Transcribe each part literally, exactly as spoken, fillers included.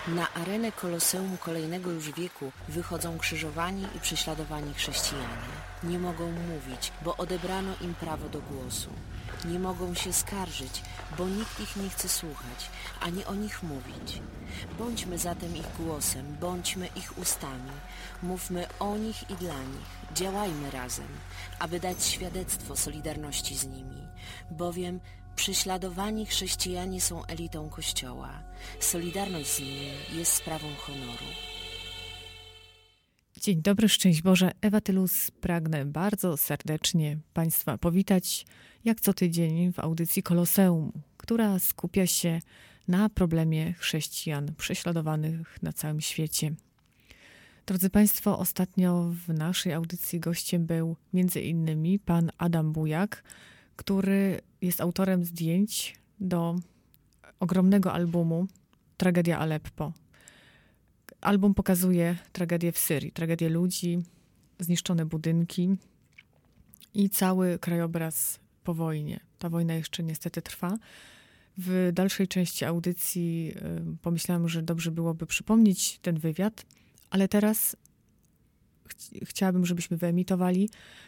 Na arenę Koloseum kolejnego już wieku wychodzą krzyżowani i prześladowani chrześcijanie. Nie mogą mówić, bo odebrano im prawo do głosu. Nie mogą się skarżyć, bo nikt ich nie chce słuchać, ani o nich mówić. Bądźmy zatem ich głosem, bądźmy ich ustami. Mówmy o nich i dla nich. Działajmy razem, aby dać świadectwo solidarności z nimi. Bowiem prześladowani chrześcijanie są elitą Kościoła. Solidarność z nimi jest sprawą honoru. Dzień dobry, szczęść Boże. Ewa Tylus. Pragnę bardzo serdecznie Państwa powitać, jak co tydzień w audycji Koloseum, która skupia się na problemie chrześcijan prześladowanych na całym świecie. Drodzy Państwo, ostatnio w naszej audycji gościem był między innymi pan Adam Bujak, który jest autorem zdjęć do ogromnego albumu Tragedia Aleppo. Album pokazuje tragedię w Syrii, tragedię ludzi, zniszczone budynki i cały krajobraz po wojnie. Ta wojna jeszcze niestety trwa. W dalszej części audycji pomyślałam, że dobrze byłoby przypomnieć ten wywiad, ale teraz ch- chciałabym, żebyśmy wyemitowali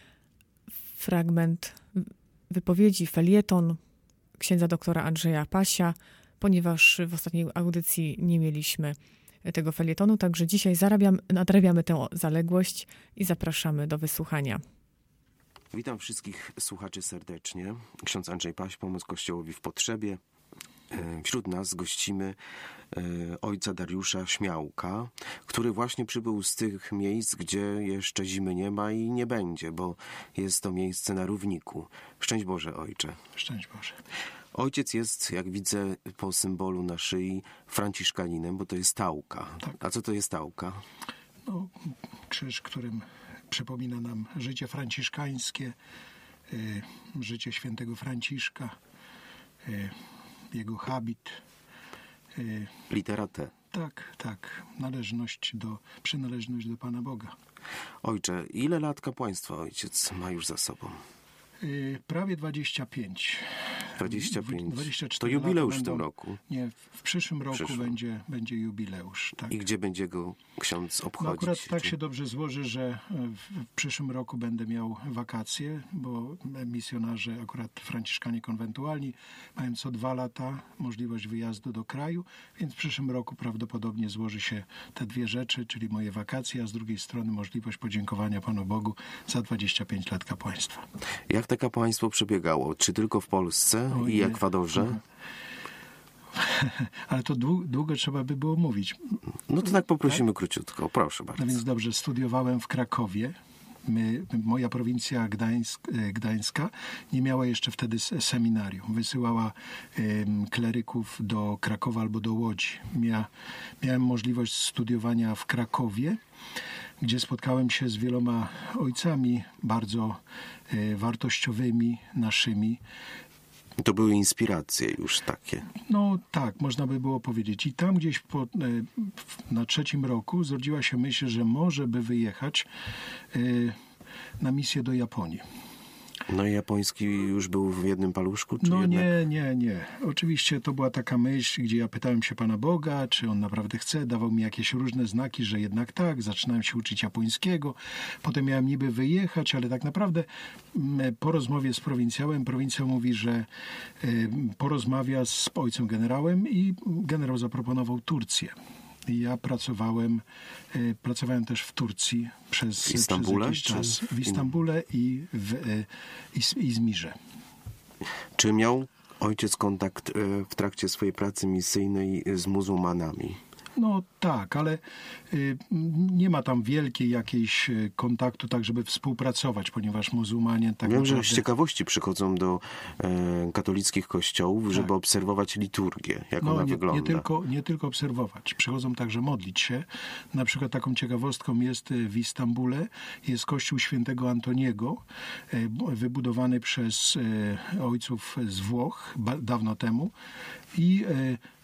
fragment wypowiedzi, felieton księdza doktora Andrzeja Pasia, ponieważ w ostatniej audycji nie mieliśmy tego felietonu, także dzisiaj zarabiam, nadrabiamy tę zaległość i zapraszamy do wysłuchania. Witam wszystkich słuchaczy serdecznie. Ksiądz Andrzej Paś, Pomoc Kościołowi w Potrzebie. Wśród nas gościmy ojca Dariusza Śmiałka, który właśnie przybył z tych miejsc, gdzie jeszcze zimy nie ma i nie będzie, bo jest to miejsce na równiku. Szczęść Boże, ojcze. Szczęść Boże. Ojciec jest, jak widzę po symbolu na szyi, franciszkaninem, bo to jest tałka. Tak. A co to jest tałka? No, krzyż, którym przypomina nam życie franciszkańskie, y, życie świętego Franciszka, y, jego habit. Y, Litera T. tak, tak. Należność do, przynależność do Pana Boga. Ojcze, ile lat kapłaństwa ojciec ma już za sobą? Y, prawie dwadzieścia pięć. dwadzieścia pięć. dwadzieścia cztery To jubileusz lata w tym będą, roku. Nie, w przyszłym roku Przyszłym. Będzie, będzie jubileusz. Tak. I gdzie będzie go ksiądz No obchodzić? akurat tak Czy- się dobrze złoży, że w przyszłym roku będę miał wakacje, bo misjonarze, akurat franciszkanie konwentualni, mają co dwa lata możliwość wyjazdu do kraju, więc w przyszłym roku prawdopodobnie złoży się te dwie rzeczy, czyli moje wakacje, a z drugiej strony możliwość podziękowania Panu Bogu za dwadzieścia pięć lat kapłaństwa. Jak to kapłaństwo przebiegało? Czy tylko w Polsce O, i nie. Ekwadorze? Ale to długo, długo trzeba by było mówić. No to tak poprosimy króciutko. Proszę bardzo. No więc dobrze, studiowałem w Krakowie. My, moja prowincja Gdańsk, Gdańska nie miała jeszcze wtedy seminarium. Wysyłała um, kleryków do Krakowa albo do Łodzi. Mia, miałem możliwość studiowania w Krakowie, gdzie spotkałem się z wieloma ojcami bardzo e, wartościowymi naszymi. To były inspiracje już takie. No tak, można by było powiedzieć. I tam gdzieś po, e, na trzecim roku zrodziła się myśl, że może by wyjechać e, na misję do Japonii. No i japoński już był w jednym paluszku? Czy No jednak... nie, nie, nie. Oczywiście to była taka myśl, gdzie ja pytałem się Pana Boga, czy On naprawdę chce. Dawał mi jakieś różne znaki, że jednak tak. Zaczynałem się uczyć japońskiego. Potem miałem niby wyjechać, ale tak naprawdę mm, po rozmowie z prowincjałem, prowincjał mówi, że y, porozmawia z ojcem generałem i generał zaproponował Turcję. I ja pracowałem, y, pracowałem też w Turcji przez, W Istambule, przez jakiś czy czas. w W Istambule i w y, Iz- Izmirze. Czy miał ojciec kontakt e, w trakcie swojej pracy misyjnej z muzułmanami? No tak, ale y, nie ma tam wielkiej jakiejś y, kontaktu, tak żeby współpracować, ponieważ muzułmanie tak Wiem, że naprawdę... z ciekawości przychodzą do e, katolickich kościołów, żeby obserwować liturgię, jak No, ona nie, wygląda. nie, tylko, nie tylko obserwować. Przychodzą także modlić się. Na przykład taką ciekawostką jest y, w Istambule, jest kościół świętego Antoniego, y, b- wybudowany przez y, ojców z Włoch ba- dawno temu. I y,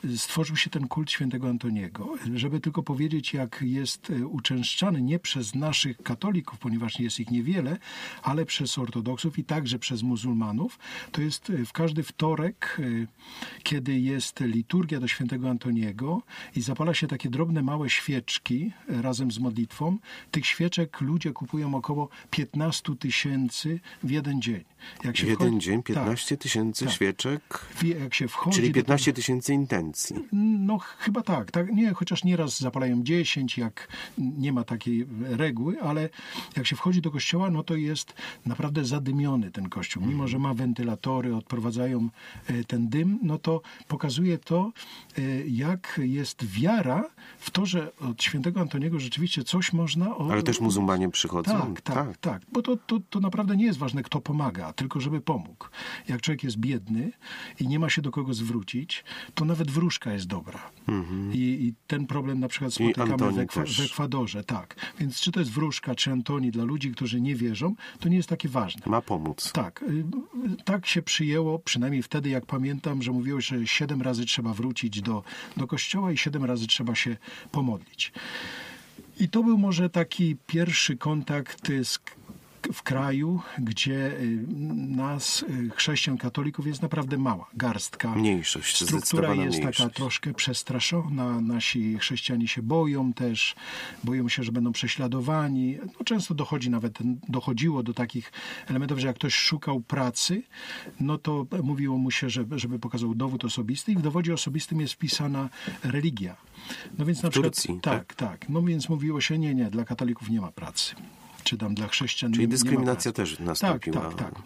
stworzył się ten kult świętego Antoniego. Żeby tylko powiedzieć, jak jest uczęszczany nie przez naszych katolików, ponieważ jest ich niewiele, ale przez ortodoksów i także przez muzułmanów, to jest w każdy wtorek, kiedy jest liturgia do świętego Antoniego i zapala się takie drobne, małe świeczki razem z modlitwą. Tych świeczek ludzie kupują około piętnaście tysięcy w jeden dzień. Jak się w jeden wchodzi, dzień piętnaście tysięcy tak, świeczek, jak się wchodzi czyli piętnaście do... tysięcy intencji. No chyba tak, tak. Nie, chociaż nieraz zapalają dziesięć, jak nie ma takiej reguły, ale jak się wchodzi do kościoła, no to jest naprawdę zadymiony ten kościół. Mimo, że ma wentylatory, odprowadzają ten dym, no to pokazuje to, jak jest wiara w to, że od świętego Antoniego rzeczywiście coś można... O... Ale też muzułmanie przychodzą. Tak, tak, tak. tak. Bo to, to, to naprawdę nie jest ważne, kto pomaga, tylko żeby pomógł. Jak człowiek jest biedny i nie ma się do kogo zwrócić, to nawet wróżka jest dobra. Mhm. I, I ten problem na przykład spotykamy w, Ekwa- w Ekwadorze. Tak. Więc czy to jest wróżka, czy Antoni dla ludzi, którzy nie wierzą, to nie jest takie ważne. Ma pomóc. Tak. Tak się przyjęło, przynajmniej wtedy, jak pamiętam, że mówiło, że siedem razy trzeba wrócić do, do kościoła i siedem razy trzeba się pomodlić. I to był może taki pierwszy kontakt z w kraju, gdzie nas, chrześcijan, katolików, jest naprawdę mała garstka. Mniejszość, struktura jest mniejszość. taka troszkę przestraszona. Nasi chrześcijanie się boją też. Boją się, że będą prześladowani. No, często dochodzi nawet, dochodziło do takich elementów, że jak ktoś szukał pracy, no to mówiło mu się, że, żeby pokazał dowód osobisty i w dowodzie osobistym jest wpisana religia. No więc na w przykład, Turcji, tak, tak, tak. No więc mówiło się, nie, nie, dla katolików nie ma pracy. Czy tam dla chrześcijan. Czyli nie, dyskryminacja nie ma też nastąpiła. Tak, tak, tak.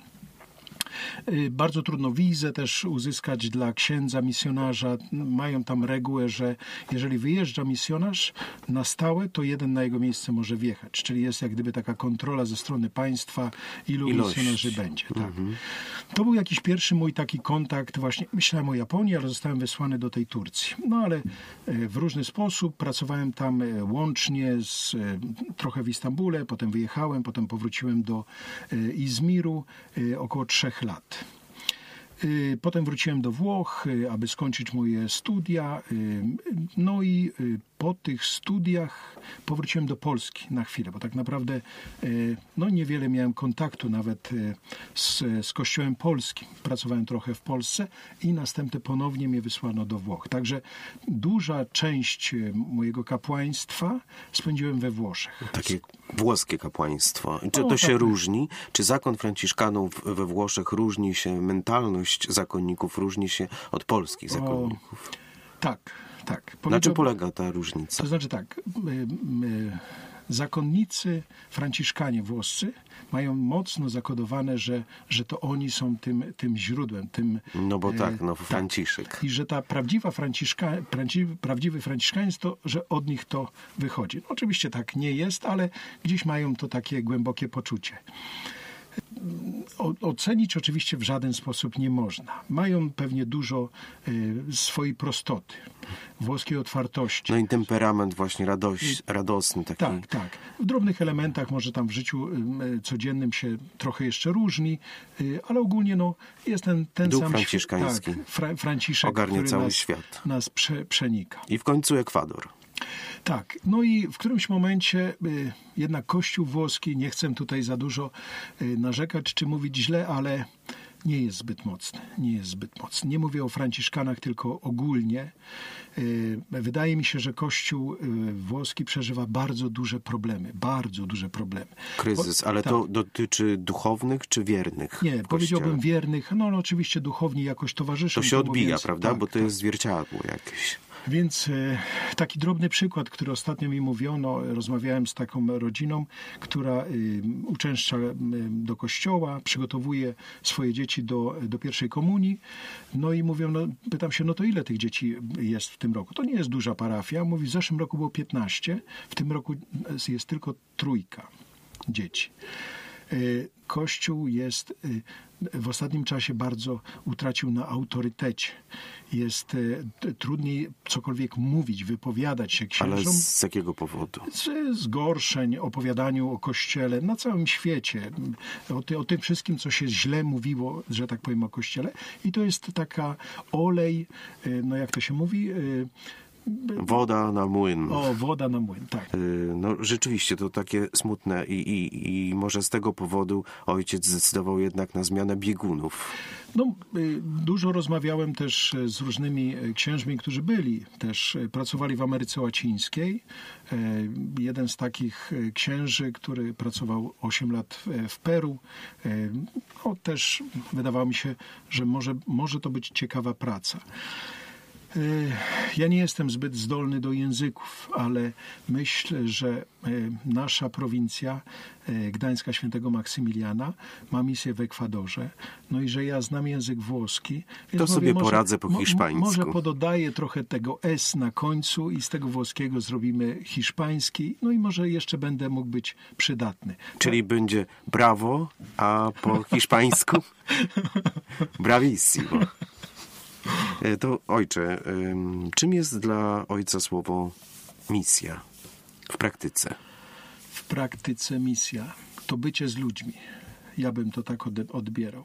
Bardzo trudno wizę też uzyskać dla księdza, misjonarza. Mają tam regułę, że jeżeli wyjeżdża misjonarz na stałe, to jeden na jego miejsce może wjechać. Czyli jest jak gdyby taka kontrola ze strony państwa, ilu Ilość. misjonarzy będzie. Tak. Mhm. To był jakiś pierwszy mój taki kontakt. Właśnie myślałem o Japonii, ale zostałem wysłany do tej Turcji. No ale w różny sposób pracowałem tam łącznie z trochę w Istambule, potem wyjechałem, potem powróciłem do Izmiru około trzech lat. Potem wróciłem do Włoch, aby skończyć moje studia. No i po tych studiach powróciłem do Polski na chwilę, bo tak naprawdę no niewiele miałem kontaktu nawet z, z Kościołem polskim. Pracowałem trochę w Polsce i następnie ponownie mnie wysłano do Włoch. Także duża część mojego kapłaństwa spędziłem we Włoszech. Takie włoskie kapłaństwo. Czy O, to się tak. różni? Czy zakon franciszkanów we Włoszech różni się, mentalność zakonników różni się od polskich zakonników? O, tak, tak. Na czym Powiedziałbym- polega ta różnica? To znaczy tak, y, y, zakonnicy franciszkanie włoscy mają mocno zakodowane, że, że to oni są tym, tym źródłem, tym... No bo e, tak, no Franciszek. I że ta prawdziwa franciszka, prawdziwy, prawdziwy franciszkanizm, to, że od nich to wychodzi. No, oczywiście tak nie jest, ale gdzieś mają to takie głębokie poczucie. O, ocenić oczywiście w żaden sposób nie można. Mają pewnie dużo y, swojej prostoty, włoskiej otwartości. No i temperament właśnie radoś, radosny taki. Tak, tak. W drobnych elementach może tam w życiu y, codziennym się trochę jeszcze różni, y, ale ogólnie no, jest ten, ten Duch sam franciszkański. Tak, fra, Franciszek, Ogarnia który cały nas, świat. nas prze, przenika. I w końcu Ekwador. Tak, no i w którymś momencie y, jednak Kościół włoski, nie chcę tutaj za dużo y, narzekać czy mówić źle, ale nie jest zbyt mocny. Nie jest zbyt mocny. Nie mówię o franciszkanach, tylko ogólnie. Y, wydaje mi się, że Kościół y, włoski przeżywa bardzo duże problemy. Bardzo duże problemy. Kryzys, ale tak. to dotyczy duchownych czy wiernych? Nie, w powiedziałbym Kościele? wiernych. No, no oczywiście duchowni jakoś towarzyszą. To się temu, odbija, więc- prawda? tak, Bo to tak. jest zwierciadło jakieś. Więc e, taki drobny przykład, który ostatnio mi mówiono, rozmawiałem z taką rodziną, która e, uczęszcza e, do kościoła, przygotowuje swoje dzieci do, do pierwszej komunii. No i mówią, no, pytam się, no to ile tych dzieci jest w tym roku? To nie jest duża parafia. Mówi, w zeszłym roku było piętnaście, w tym roku jest tylko trójka dzieci. Kościół jest w ostatnim czasie bardzo utracił na autorytecie. Jest trudniej cokolwiek mówić, wypowiadać się księżom. Ale z jakiego powodu? Z zgorszeń, opowiadaniu o Kościele na całym świecie. O, ty, o tym wszystkim, co się źle mówiło, że tak powiem, o Kościele. I to jest taka olej, no jak to się mówi... Woda na młyn. O, woda na młyn, tak. No rzeczywiście to takie smutne i, i, i może z tego powodu ojciec zdecydował jednak na zmianę biegunów. No, dużo rozmawiałem też z różnymi księżmi, którzy byli, też pracowali w Ameryce Łacińskiej. Jeden z takich księży, który pracował osiem lat w Peru, no, też wydawało mi się, że może, może to być ciekawa praca. Ja nie jestem zbyt zdolny do języków, ale myślę, że nasza prowincja Gdańska Świętego Maksymiliana ma misję w Ekwadorze. No i że ja znam język włoski. Więc to sobie mówię, poradzę po mo, hiszpańsku. Może pododaję trochę tego S na końcu i z tego włoskiego zrobimy hiszpański. No i może jeszcze będę mógł być przydatny. Czyli to... będzie brawo, a po hiszpańsku bravissimo. To ojcze, czym jest dla ojca słowo misja w praktyce? W praktyce misja to bycie z ludźmi. Ja bym to tak odbierał.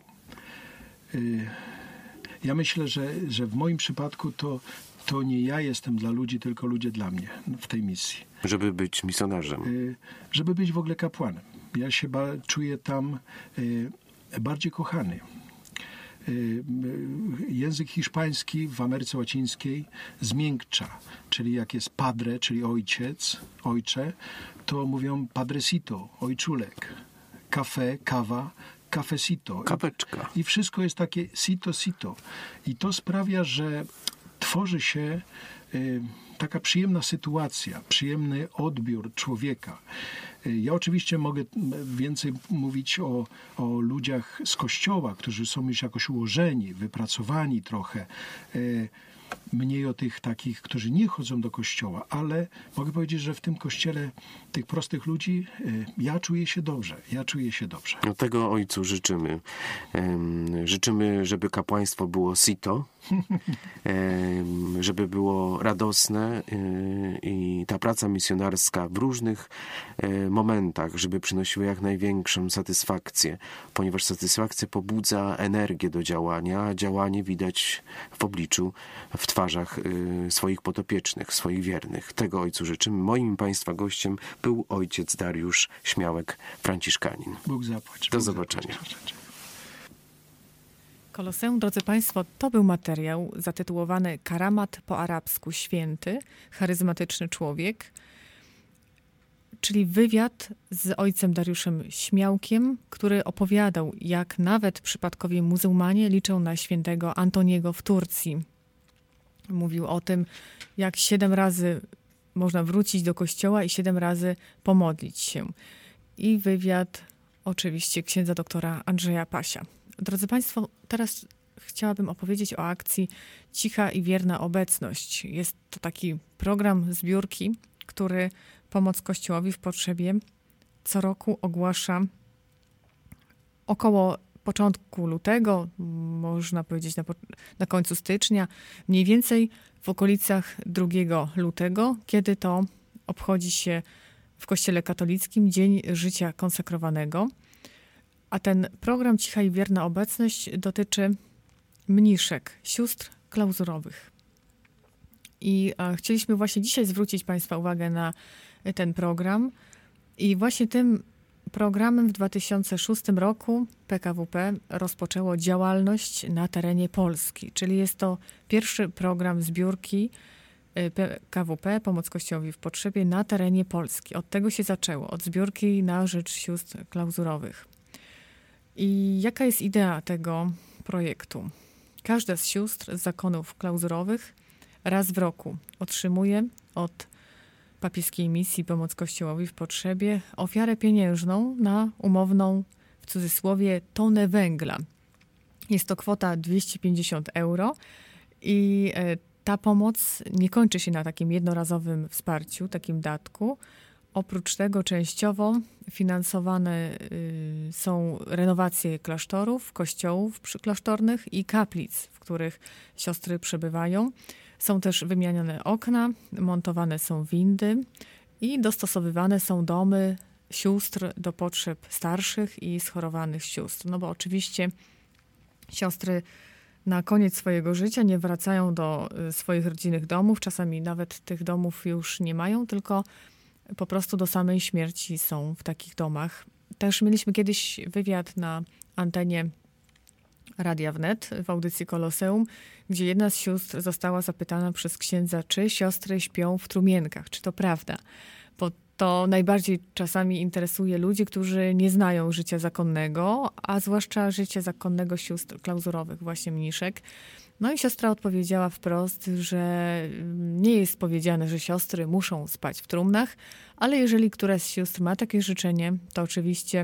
Ja myślę, że, że w moim przypadku to, to nie ja jestem dla ludzi, tylko ludzie dla mnie w tej misji. Żeby być misjonarzem. Żeby być w ogóle kapłanem. Ja się ba- czuję tam bardziej kochany. Język hiszpański w Ameryce Łacińskiej zmiękcza, czyli jak jest padre, czyli ojciec, ojcze, to mówią padrecito, ojczulek, kafe, kawa, cafecito. Kaweczka. I wszystko jest takie sito, sito. I to sprawia, że tworzy się y, taka przyjemna sytuacja, przyjemny odbiór człowieka. Ja oczywiście mogę więcej mówić o, o ludziach z Kościoła, którzy są już jakoś ułożeni, wypracowani trochę. Mniej o tych takich, którzy nie chodzą do Kościoła, ale mogę powiedzieć, że w tym Kościele tych prostych ludzi ja czuję się dobrze. Ja czuję się dobrze. No tego ojcu życzymy. Życzymy, żeby kapłaństwo było sito, żeby było radosne i ta praca misjonarska w różnych momentach, żeby przynosiła jak największą satysfakcję, ponieważ satysfakcja pobudza energię do działania, a działanie widać w obliczu, w twarzach swoich podopiecznych, swoich wiernych. Tego ojcu życzymy. Moim Państwa gościem był ojciec Dariusz Śmiałek, franciszkanin. Bóg zapłać. Do Bóg zobaczenia. Zapłać. Koloseum, drodzy Państwo, to był materiał zatytułowany Karamat po arabsku święty, charyzmatyczny człowiek, czyli wywiad z ojcem Dariuszem Śmiałkiem, który opowiadał, jak nawet przypadkowi muzułmanie liczą na świętego Antoniego w Turcji. Mówił o tym, jak siedem razy można wrócić do kościoła i siedem razy pomodlić się. I wywiad oczywiście księdza doktora Andrzeja Pasia. Drodzy Państwo, teraz chciałabym opowiedzieć o akcji Cicha i Wierna Obecność. Jest to taki program zbiórki, który Pomoc Kościołowi w Potrzebie co roku ogłasza około początku lutego, można powiedzieć na, na końcu stycznia, mniej więcej w okolicach drugiego lutego, kiedy to obchodzi się w Kościele katolickim Dzień Życia Konsekrowanego. A ten program Cicha i Wierna Obecność dotyczy mniszek, sióstr klauzurowych. I a, chcieliśmy właśnie dzisiaj zwrócić Państwa uwagę na ten program. I właśnie tym programem w dwa tysiące szóstym roku P K W P rozpoczęło działalność na terenie Polski. Czyli jest to pierwszy program zbiórki P K W P, Pomoc Kościołowi w Potrzebie, na terenie Polski. Od tego się zaczęło, od zbiórki na rzecz sióstr klauzurowych. I jaka jest idea tego projektu? Każda z sióstr z zakonów klauzurowych raz w roku otrzymuje od papieskiej misji Pomoc Kościołowi w Potrzebie ofiarę pieniężną na umowną, w cudzysłowie, tonę węgla. Jest to kwota dwieście pięćdziesiąt euro i ta pomoc nie kończy się na takim jednorazowym wsparciu, takim datku. Oprócz tego częściowo finansowane y, są renowacje klasztorów, kościołów przyklasztornych i kaplic, w których siostry przebywają. Są też wymieniane okna, montowane są windy i dostosowywane są domy sióstr do potrzeb starszych i schorowanych sióstr. No bo oczywiście siostry na koniec swojego życia nie wracają do swoich rodzinnych domów. Czasami nawet tych domów już nie mają, tylko po prostu do samej śmierci są w takich domach. Też mieliśmy kiedyś wywiad na antenie Radia Wnet w audycji Koloseum, gdzie jedna z sióstr została zapytana przez księdza, czy siostry śpią w trumienkach. Czy to prawda? Bo to najbardziej czasami interesuje ludzi, którzy nie znają życia zakonnego, a zwłaszcza życia zakonnego sióstr klauzurowych, właśnie mniszek. No i siostra odpowiedziała wprost, że nie jest powiedziane, że siostry muszą spać w trumnach, ale jeżeli któraś z sióstr ma takie życzenie, to oczywiście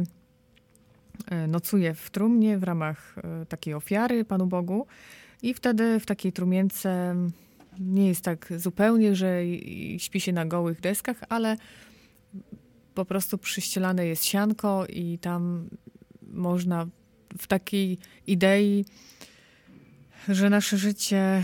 nocuje w trumnie w ramach takiej ofiary Panu Bogu i wtedy w takiej trumience nie jest tak zupełnie, że śpi się na gołych deskach, ale po prostu przyścielane jest sianko i tam można w takiej idei, że nasze życie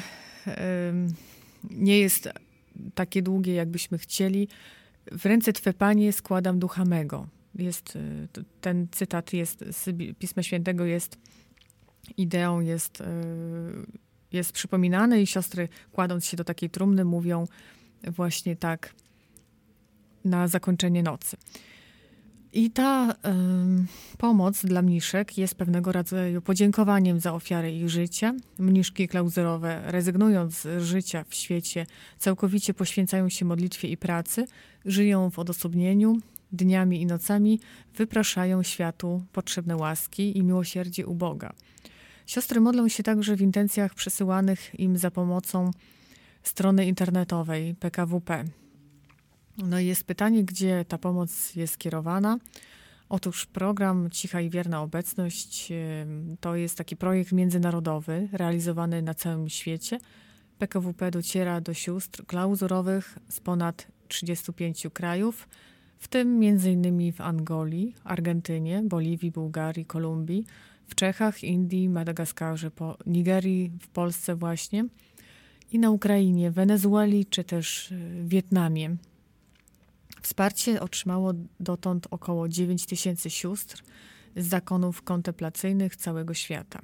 nie jest takie długie, jakbyśmy chcieli. W ręce Twe, Panie, składam ducha mego. Jest, ten cytat jest z Pisma Świętego, jest ideą, jest, jest przypominany i siostry, kładąc się do takiej trumny, mówią właśnie tak na zakończenie nocy. I ta y, pomoc dla mniszek jest pewnego rodzaju podziękowaniem za ofiarę ich życia. Mniszki klauzurowe, rezygnując z życia w świecie, całkowicie poświęcają się modlitwie i pracy, żyją w odosobnieniu, dniami i nocami wypraszają światu potrzebne łaski i miłosierdzie u Boga. Siostry modlą się także w intencjach przesyłanych im za pomocą strony internetowej P K W P. No i jest pytanie, gdzie ta pomoc jest kierowana. Otóż program Cicha i Wierna Obecność to jest taki projekt międzynarodowy realizowany na całym świecie. P K W P dociera do sióstr klauzurowych z ponad trzydziestu pięciu krajów, w tym między innymi w Angolii, Argentynie, Boliwii, Bułgarii, Kolumbii, w Czechach, Indii, Madagaskarze, po Nigerii, w Polsce właśnie i na Ukrainie, Wenezueli czy też Wietnamie. Wsparcie otrzymało dotąd około dziewięć tysięcy sióstr z zakonów kontemplacyjnych całego świata.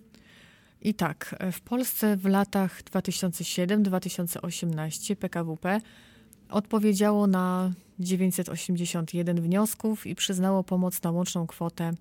I tak, w Polsce w latach dwa tysiące siódmym do dwa tysiące osiemnastego P K W P odpowiedziało na dziewięćset osiemdziesiąt jeden wniosków i przyznało pomoc na łączną kwotę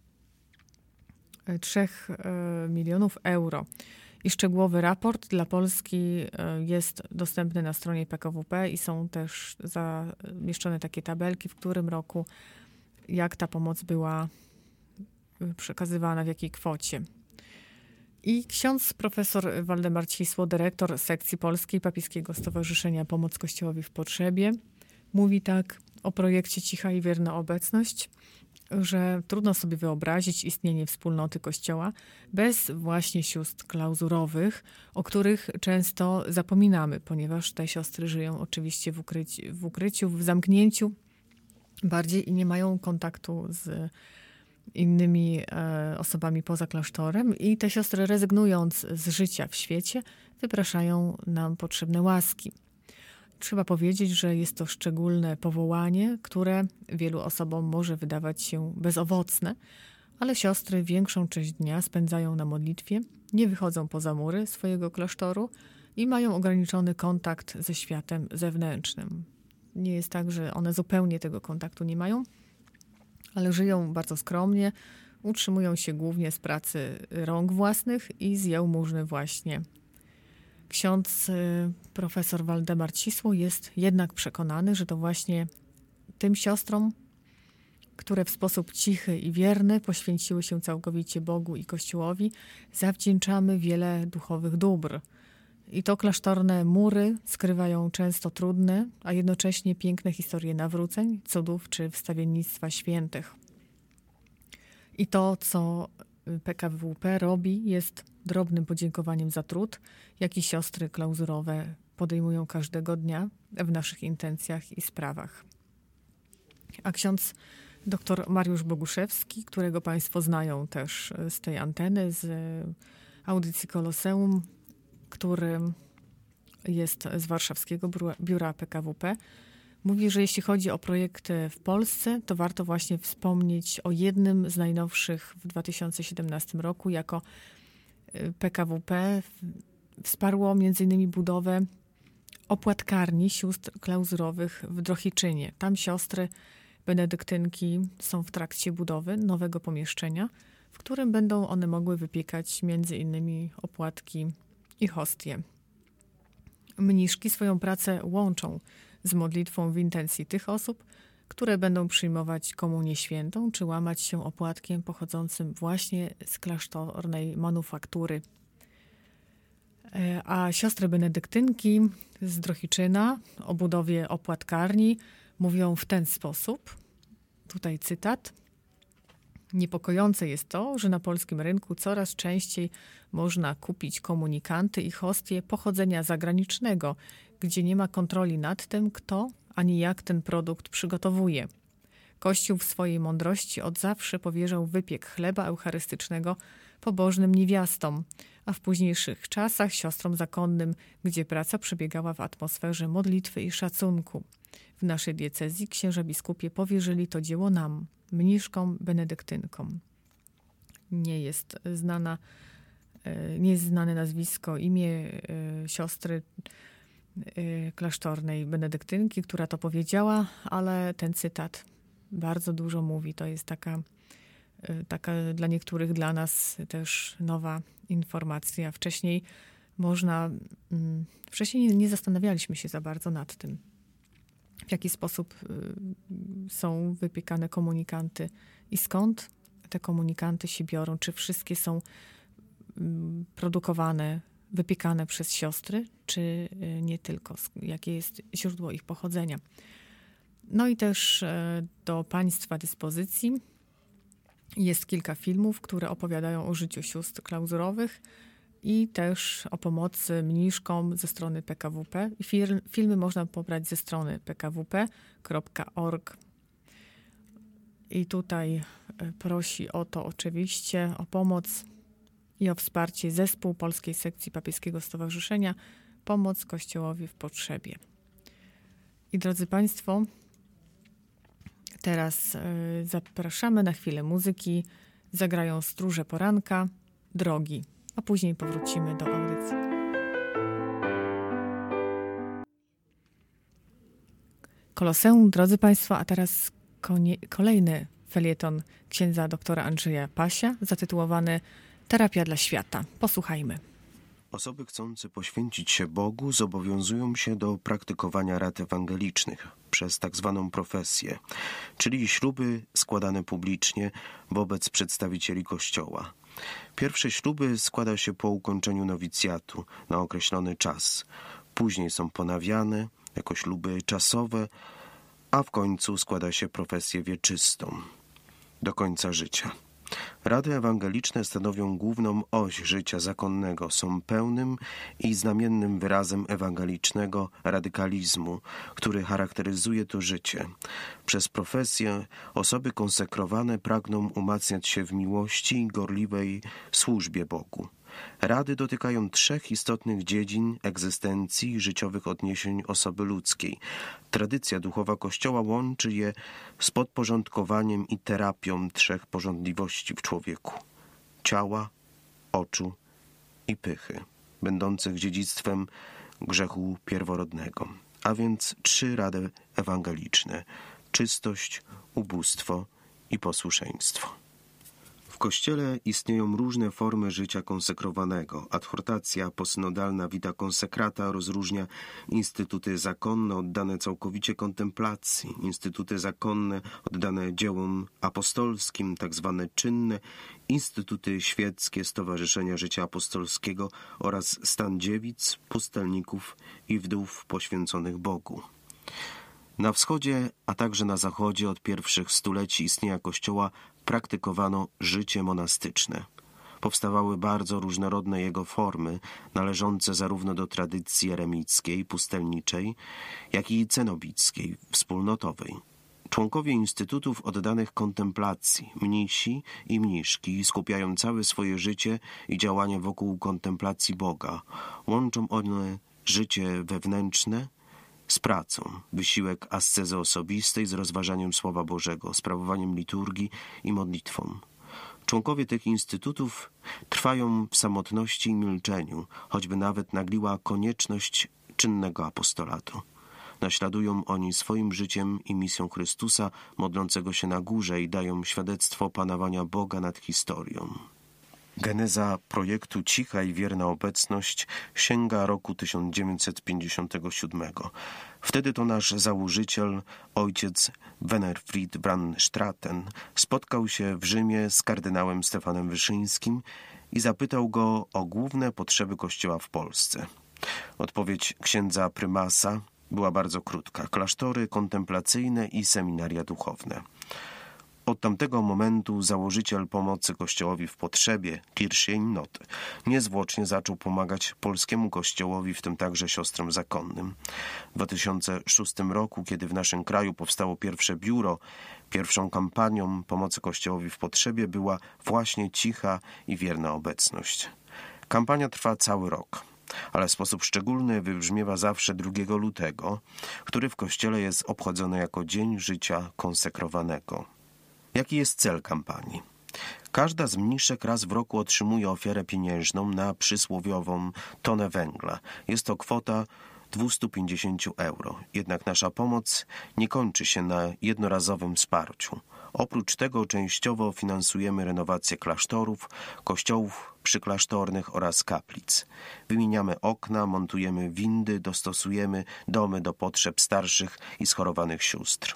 trzech milionów euro. I szczegółowy raport dla Polski jest dostępny na stronie P K W P i są też zamieszczone takie tabelki, w którym roku, jak ta pomoc była przekazywana, w jakiej kwocie. I ksiądz profesor Waldemar Cisło, dyrektor sekcji polskiej Papieskiego Stowarzyszenia Pomoc Kościołowi w Potrzebie, mówi tak o projekcie Cicha i Wierna Obecność, że trudno sobie wyobrazić istnienie wspólnoty Kościoła bez właśnie sióstr klauzurowych, o których często zapominamy, ponieważ te siostry żyją oczywiście w ukryciu, w, ukryciu, w zamknięciu bardziej i nie mają kontaktu z innymi e, osobami poza klasztorem i te siostry, rezygnując z życia w świecie, wypraszają nam potrzebne łaski. Trzeba powiedzieć, że jest to szczególne powołanie, które wielu osobom może wydawać się bezowocne, ale siostry większą część dnia spędzają na modlitwie, nie wychodzą poza mury swojego klasztoru i mają ograniczony kontakt ze światem zewnętrznym. Nie jest tak, że one zupełnie tego kontaktu nie mają, ale żyją bardzo skromnie, utrzymują się głównie z pracy rąk własnych i z jałmużny właśnie. Ksiądz profesor Waldemar Cisło jest jednak przekonany, że to właśnie tym siostrom, które w sposób cichy i wierny poświęciły się całkowicie Bogu i Kościołowi, zawdzięczamy wiele duchowych dóbr. I to klasztorne mury skrywają często trudne, a jednocześnie piękne historie nawróceń, cudów czy wstawiennictwa świętych. I to, co P K W P robi, jest drobnym podziękowaniem za trud, jaki siostry klauzurowe podejmują każdego dnia w naszych intencjach i sprawach. A ksiądz dr Mariusz Boguszewski, którego Państwo znają też z tej anteny, z audycji Koloseum, który jest z warszawskiego biura P K W P, mówi, że jeśli chodzi o projekty w Polsce, to warto właśnie wspomnieć o jednym z najnowszych w dwa tysiące siedemnastym roku. Jako P K W P wsparło między innymi budowę opłatkarni sióstr klauzurowych w Drohiczynie. Tam siostry benedyktynki są w trakcie budowy nowego pomieszczenia, w którym będą one mogły wypiekać między innymi opłatki i hostie. Mniszki swoją pracę łączą z modlitwą w intencji tych osób, które będą przyjmować komunię świętą, czy łamać się opłatkiem pochodzącym właśnie z klasztornej manufaktury. A siostry benedyktynki z Drohiczyna o budowie opłatkarni mówią w ten sposób, tutaj cytat: niepokojące jest to, że na polskim rynku coraz częściej można kupić komunikanty i hostie pochodzenia zagranicznego, gdzie nie ma kontroli nad tym, kto ani jak ten produkt przygotowuje. Kościół w swojej mądrości od zawsze powierzał wypiek chleba eucharystycznego pobożnym niewiastom, a w późniejszych czasach siostrom zakonnym, gdzie praca przebiegała w atmosferze modlitwy i szacunku. W naszej diecezji księża biskupie powierzyli to dzieło nam, mniszkom benedyktynkom. Nie jest znana, nie jest znane nazwisko, imię siostry klasztornej benedyktynki, która to powiedziała, ale ten cytat bardzo dużo mówi. To jest taka, taka dla niektórych, dla nas też nowa informacja. Wcześniej można, wcześniej nie zastanawialiśmy się za bardzo nad tym, w jaki sposób są wypiekane komunikanty i skąd te komunikanty się biorą. Czy wszystkie są produkowane, wypiekane przez siostry, czy nie tylko, jakie jest źródło ich pochodzenia. No i też do Państwa dyspozycji jest kilka filmów, które opowiadają o życiu sióstr klauzurowych i też o pomocy mniszkom ze strony P K W P. Filmy można pobrać ze strony p k w p kropka org. I tutaj prosi o to oczywiście, o pomoc i o wsparcie zespół Polskiej Sekcji Papieskiego Stowarzyszenia Pomoc Kościołowi w Potrzebie. I drodzy Państwo, teraz y, zapraszamy na chwilę muzyki. Zagrają Stróże Poranka, Drogi, a później powrócimy do audycji. Koloseum, drodzy Państwo, a teraz konie, kolejny felieton księdza doktora Andrzeja Pasia, zatytułowany Terapia dla świata. Posłuchajmy. Osoby chcące poświęcić się Bogu zobowiązują się do praktykowania rat ewangelicznych przez tak zwaną profesję, czyli śluby składane publicznie wobec przedstawicieli Kościoła. Pierwsze śluby składa się po ukończeniu nowicjatu na określony czas. Później są ponawiane jako śluby czasowe, a w końcu składa się profesję wieczystą do końca życia. Rady ewangeliczne stanowią główną oś życia zakonnego, są pełnym i znamiennym wyrazem ewangelicznego radykalizmu, który charakteryzuje to życie. Przez profesję osoby konsekrowane pragną umacniać się w miłości i gorliwej służbie Bogu. Rady dotykają trzech istotnych dziedzin egzystencji i życiowych odniesień osoby ludzkiej. Tradycja duchowa Kościoła łączy je z podporządkowaniem i terapią trzech porządliwości w człowieku: ciała, oczu i pychy, będących dziedzictwem grzechu pierworodnego. A więc trzy rady ewangeliczne: czystość, ubóstwo i posłuszeństwo. W Kościele istnieją różne formy życia konsekrowanego. Adhortacja posynodalna Vita Consecrata rozróżnia instytuty zakonne oddane całkowicie kontemplacji, instytuty zakonne oddane dziełom apostolskim, tak zwane czynne, instytuty świeckie Stowarzyszenia Życia Apostolskiego oraz stan dziewic, pustelników i wdów poświęconych Bogu. Na wschodzie, a także na zachodzie od pierwszych stuleci istnienia Kościoła praktykowano życie monastyczne. Powstawały bardzo różnorodne jego formy, należące zarówno do tradycji eremickiej, pustelniczej, jak i cenobickiej, wspólnotowej. Członkowie instytutów oddanych kontemplacji, mnisi i mniszki, skupiają całe swoje życie i działanie wokół kontemplacji Boga. Łączą one życie wewnętrzne z pracą, wysiłek ascezy osobistej z rozważaniem Słowa Bożego, sprawowaniem liturgii i modlitwą. Członkowie tych instytutów trwają w samotności i milczeniu, choćby nawet nagliła konieczność czynnego apostolatu. Naśladują oni swoim życiem i misją Chrystusa, modlącego się na górze, i dają świadectwo panowania Boga nad historią. Geneza projektu Cicha i wierna obecność sięga roku tysiąc dziewięćset pięćdziesiątego siódmego. Wtedy to nasz założyciel, ojciec Wennerfried Brandstraten, spotkał się w Rzymie z kardynałem Stefanem Wyszyńskim i zapytał go o główne potrzeby Kościoła w Polsce. Odpowiedź księdza prymasa była bardzo krótka: klasztory kontemplacyjne i seminaria duchowne. Od tamtego momentu założyciel pomocy Kościołowi w potrzebie, Kircheń-Not, niezwłocznie zaczął pomagać polskiemu Kościołowi, w tym także siostrom zakonnym. W dwa tysiące szóstym roku, kiedy w naszym kraju powstało pierwsze biuro, pierwszą kampanią pomocy Kościołowi w potrzebie była właśnie cicha i wierna obecność. Kampania trwa cały rok, ale w sposób szczególny wybrzmiewa zawsze drugiego lutego, który w Kościele jest obchodzony jako Dzień Życia Konsekrowanego. Jaki jest cel kampanii? Każda z mniszek raz w roku otrzymuje ofiarę pieniężną na przysłowiową tonę węgla. Jest to kwota dwieście pięćdziesiąt euro. Jednak nasza pomoc nie kończy się na jednorazowym wsparciu. Oprócz tego częściowo finansujemy renowację klasztorów, kościołów przyklasztornych oraz kaplic. Wymieniamy okna, montujemy windy, dostosujemy domy do potrzeb starszych i schorowanych sióstr.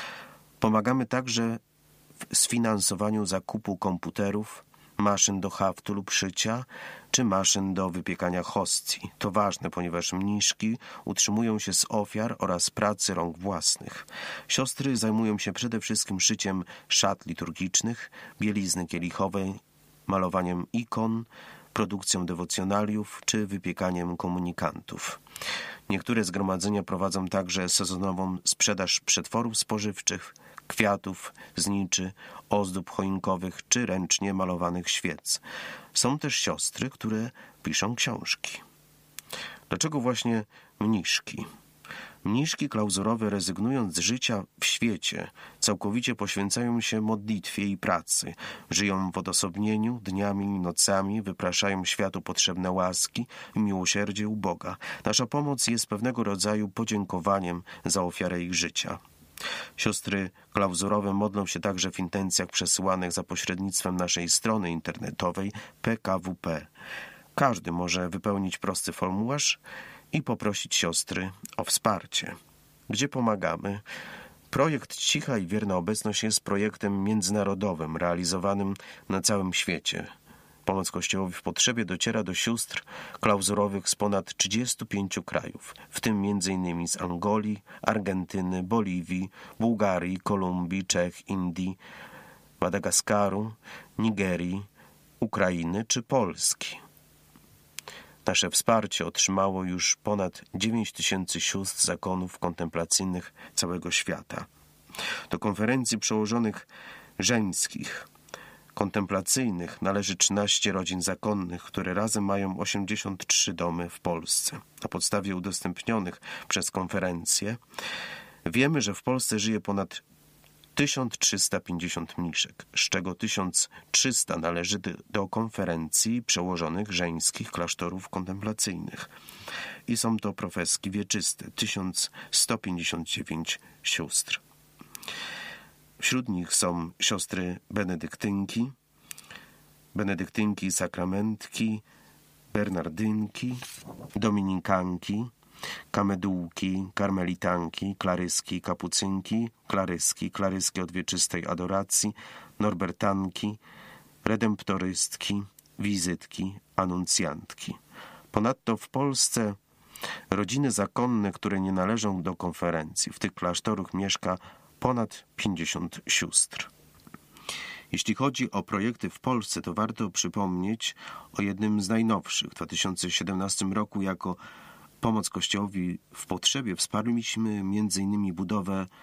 Pomagamy także w sfinansowaniu zakupu komputerów, maszyn do haftu lub szycia, czy maszyn do wypiekania hostii. To ważne, ponieważ mniszki utrzymują się z ofiar oraz pracy rąk własnych. Siostry zajmują się przede wszystkim szyciem szat liturgicznych, bielizny kielichowej, malowaniem ikon, produkcją dewocjonaliów czy wypiekaniem komunikantów. Niektóre zgromadzenia prowadzą także sezonową sprzedaż przetworów spożywczych, kwiatów, zniczy, ozdób choinkowych czy ręcznie malowanych świec. Są też siostry, które piszą książki. Dlaczego właśnie mniszki? Mniszki klauzurowe, rezygnując z życia w świecie, całkowicie poświęcają się modlitwie i pracy. Żyją w odosobnieniu, dniami i nocami, wypraszają światu potrzebne łaski i miłosierdzie u Boga. Nasza pomoc jest pewnego rodzaju podziękowaniem za ofiarę ich życia. Siostry klauzurowe modlą się także w intencjach przesyłanych za pośrednictwem naszej strony internetowej P K W P. Każdy może wypełnić prosty formularz i poprosić siostry o wsparcie. Gdzie pomagamy? Projekt Cicha i Wierna Obecność jest projektem międzynarodowym, realizowanym na całym świecie. Pomoc Kościołowi w potrzebie dociera do sióstr klauzurowych z ponad trzydziestu pięciu krajów, w tym między innymi z Angolii, Argentyny, Boliwii, Bułgarii, Kolumbii, Czech, Indii, Madagaskaru, Nigerii, Ukrainy czy Polski. Nasze wsparcie otrzymało już ponad dziewięć tysięcy sióstr zakonów kontemplacyjnych całego świata. Do konferencji przełożonych żeńskich kontemplacyjnych należy trzynaście rodzin zakonnych, które razem mają osiemdziesiąt trzy domy w Polsce. Na podstawie udostępnionych przez konferencję wiemy, że w Polsce żyje ponad tysiąc trzysta pięćdziesiąt mniszek, z czego tysiąc trzysta należy do konferencji przełożonych żeńskich klasztorów kontemplacyjnych. I są to profeski wieczyste, tysiąc sto pięćdziesiąt dziewięć sióstr. Wśród nich są siostry benedyktynki, benedyktynki sakramentki, bernardynki, dominikanki, kamedułki, karmelitanki, klaryski, kapucynki, klaryski, klaryski odwieczystej adoracji, norbertanki, redemptorystki, wizytki, anuncjantki. Ponadto w Polsce rodziny zakonne, które nie należą do konferencji. W tych klasztorach mieszka ponad pięćdziesiąt sióstr. Jeśli chodzi o projekty w Polsce, to warto przypomnieć o jednym z najnowszych. W dwa tysiące siedemnastym roku jako Pomoc Kościołowi w potrzebie wsparliśmy między innymi budowę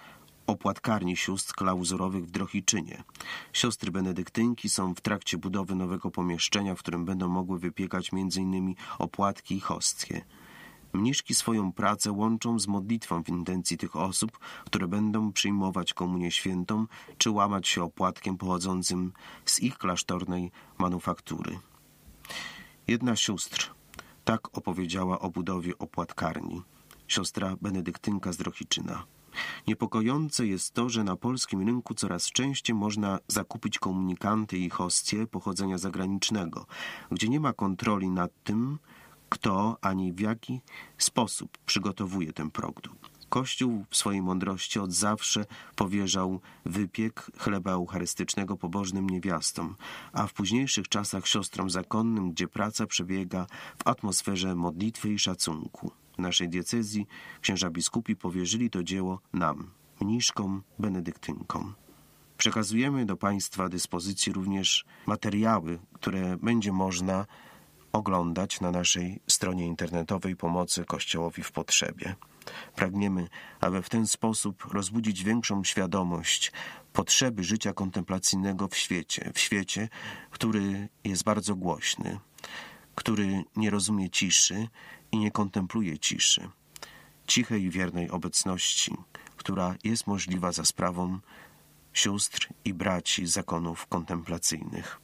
opłatkarni sióstr klauzurowych w Drohiczynie. Siostry benedyktynki są w trakcie budowy nowego pomieszczenia, w którym będą mogły wypiekać między innymi opłatki i hostie. Mniszki swoją pracę łączą z modlitwą w intencji tych osób, które będą przyjmować komunię świętą czy łamać się opłatkiem pochodzącym z ich klasztornej manufaktury. Jedna z sióstr tak opowiedziała o budowie opłatkarni. Siostra benedyktynka z Drohiczyna. Niepokojące jest to, że na polskim rynku coraz częściej można zakupić komunikanty i hostie pochodzenia zagranicznego, gdzie nie ma kontroli nad tym, kto ani w jaki sposób przygotowuje ten produkt. Kościół w swojej mądrości od zawsze powierzał wypiek chleba eucharystycznego pobożnym niewiastom, a w późniejszych czasach siostrom zakonnym, gdzie praca przebiega w atmosferze modlitwy i szacunku. W naszej diecezji księża biskupi powierzyli to dzieło nam, mniszkom benedyktynkom. Przekazujemy do Państwa dyspozycji również materiały, które będzie można oglądać na naszej stronie internetowej Pomocy Kościołowi w Potrzebie. Pragniemy, aby w ten sposób rozbudzić większą świadomość potrzeby życia kontemplacyjnego w świecie, w świecie, który jest bardzo głośny, który nie rozumie ciszy i nie kontempluje ciszy, cichej i wiernej obecności, która jest możliwa za sprawą sióstr i braci z zakonów kontemplacyjnych.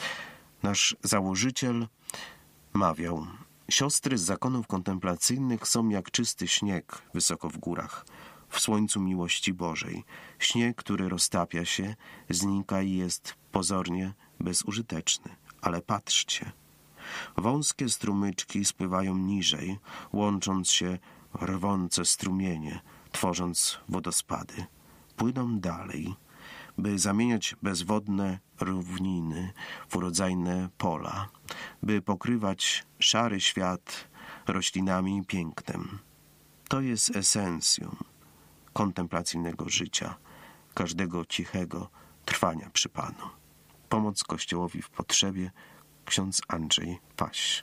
Nasz założyciel mawiał: siostry z zakonów kontemplacyjnych są jak czysty śnieg wysoko w górach, w słońcu miłości Bożej. Śnieg, który roztapia się, znika i jest pozornie bezużyteczny. Ale patrzcie, wąskie strumyczki spływają niżej, łącząc się w rwące strumienie, tworząc wodospady. Płyną dalej, by zamieniać bezwodne równiny w urodzajne pola, by pokrywać szary świat roślinami i pięknem. To jest esencją kontemplacyjnego życia, każdego cichego trwania przy Panu. Pomoc Kościołowi w potrzebie, ksiądz Andrzej Paś.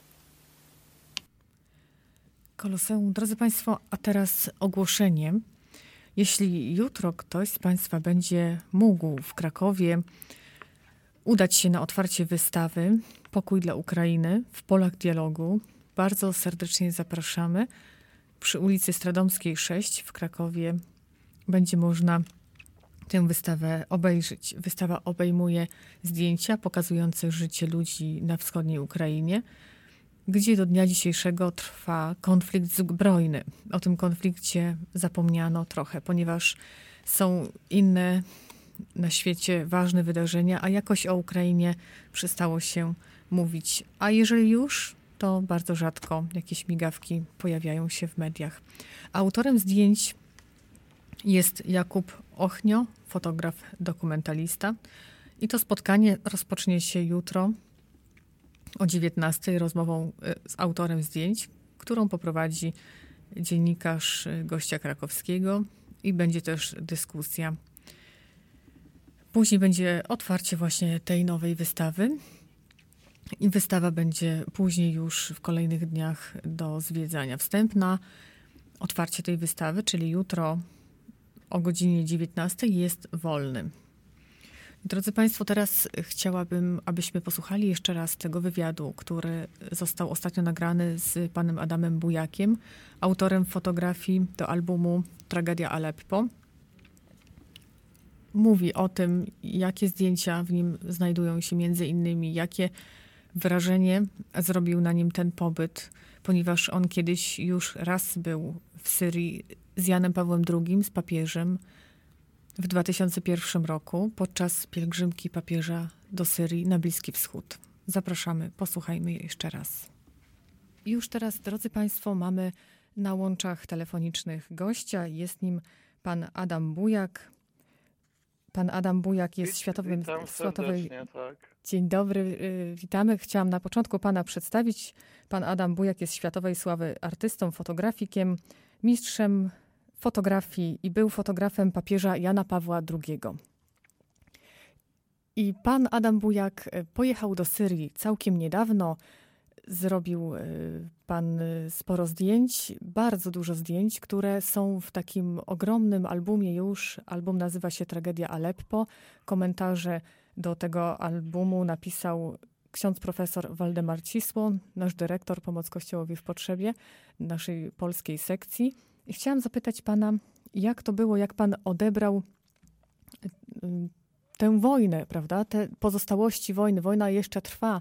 Koloseum. Drodzy Państwo, a teraz ogłoszenie. Jeśli jutro ktoś z Państwa będzie mógł w Krakowie udać się na otwarcie wystawy Pokój dla Ukrainy w Polach Dialogu, bardzo serdecznie zapraszamy. Przy ulicy Stradomskiej sześć w Krakowie będzie można tę wystawę obejrzeć. Wystawa obejmuje zdjęcia pokazujące życie ludzi na wschodniej Ukrainie, gdzie do dnia dzisiejszego trwa konflikt zbrojny. O tym konflikcie zapomniano trochę, ponieważ są inne na świecie ważne wydarzenia, a jakoś o Ukrainie przestało się mówić. A jeżeli już, to bardzo rzadko jakieś migawki pojawiają się w mediach. Autorem zdjęć jest Jakub Ochnio, fotograf, dokumentalista. I to spotkanie rozpocznie się jutro o dziewiętnastej rozmową z autorem zdjęć, którą poprowadzi dziennikarz gościa krakowskiego i będzie też dyskusja. Później będzie otwarcie właśnie tej nowej wystawy i wystawa będzie później już w kolejnych dniach do zwiedzania. Wstęp na otwarcie tej wystawy, czyli jutro o godzinie dziewiętnastej jest wolny. Drodzy Państwo, teraz chciałabym, abyśmy posłuchali jeszcze raz tego wywiadu, który został ostatnio nagrany z panem Adamem Bujakiem, autorem fotografii do albumu Tragedia Aleppo. Mówi o tym, jakie zdjęcia w nim znajdują się, między innymi, jakie wrażenie zrobił na nim ten pobyt, ponieważ on kiedyś już raz był w Syrii z Janem Pawłem drugim, z papieżem, w dwa tysiące pierwszym roku podczas pielgrzymki papieża do Syrii na Bliski Wschód. Zapraszamy, posłuchajmy jeszcze raz. I już teraz, drodzy Państwo, mamy na łączach telefonicznych gościa. Jest nim pan Adam Bujak. Pan Adam Bujak jest światowym... Witam światowej... tak. Dzień dobry, witamy. Chciałam na początku pana przedstawić. Pan Adam Bujak jest światowej sławy artystą, fotografikiem, mistrzem fotografii i był fotografem papieża Jana Pawła drugiego. I pan Adam Bujak pojechał do Syrii całkiem niedawno. Zrobił pan sporo zdjęć, bardzo dużo zdjęć, które są w takim ogromnym albumie już. Album nazywa się Tragedia Aleppo. Komentarze do tego albumu napisał ksiądz profesor Waldemar Cisło, nasz dyrektor Pomoc Kościołowi w Potrzebie, naszej polskiej sekcji. I chciałam zapytać pana, jak to było, jak pan odebrał tę wojnę, prawda? Te pozostałości wojny. Wojna jeszcze trwa.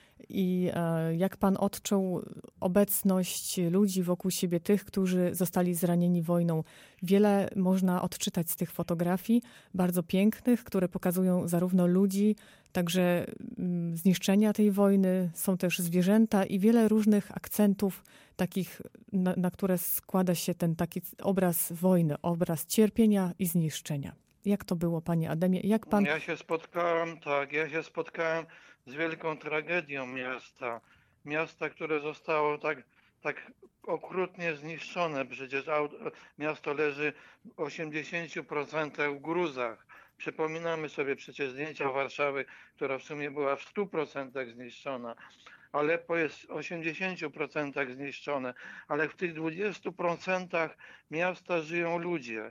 I e, jak pan odczuł obecność ludzi wokół siebie, tych, którzy zostali zranieni wojną? Wiele można odczytać z tych fotografii, bardzo pięknych, które pokazują zarówno ludzi, także mm, zniszczenia tej wojny, są też zwierzęta i wiele różnych akcentów takich, na, na które składa się ten taki obraz wojny, obraz cierpienia i zniszczenia. Jak to było, panie Adamie? Jak pan... Ja się spotkałem, tak, ja się spotkałem z wielką tragedią miasta. Miasta, które zostało tak, tak okrutnie zniszczone. Przecież miasto leży w osiemdziesięciu procentach w gruzach. Przypominamy sobie przecież zdjęcia Warszawy, która w sumie była w stu procentach zniszczona. Aleppo jest w osiemdziesięciu procentach zniszczone, ale w tych dwudziestu procentach miasta żyją ludzie.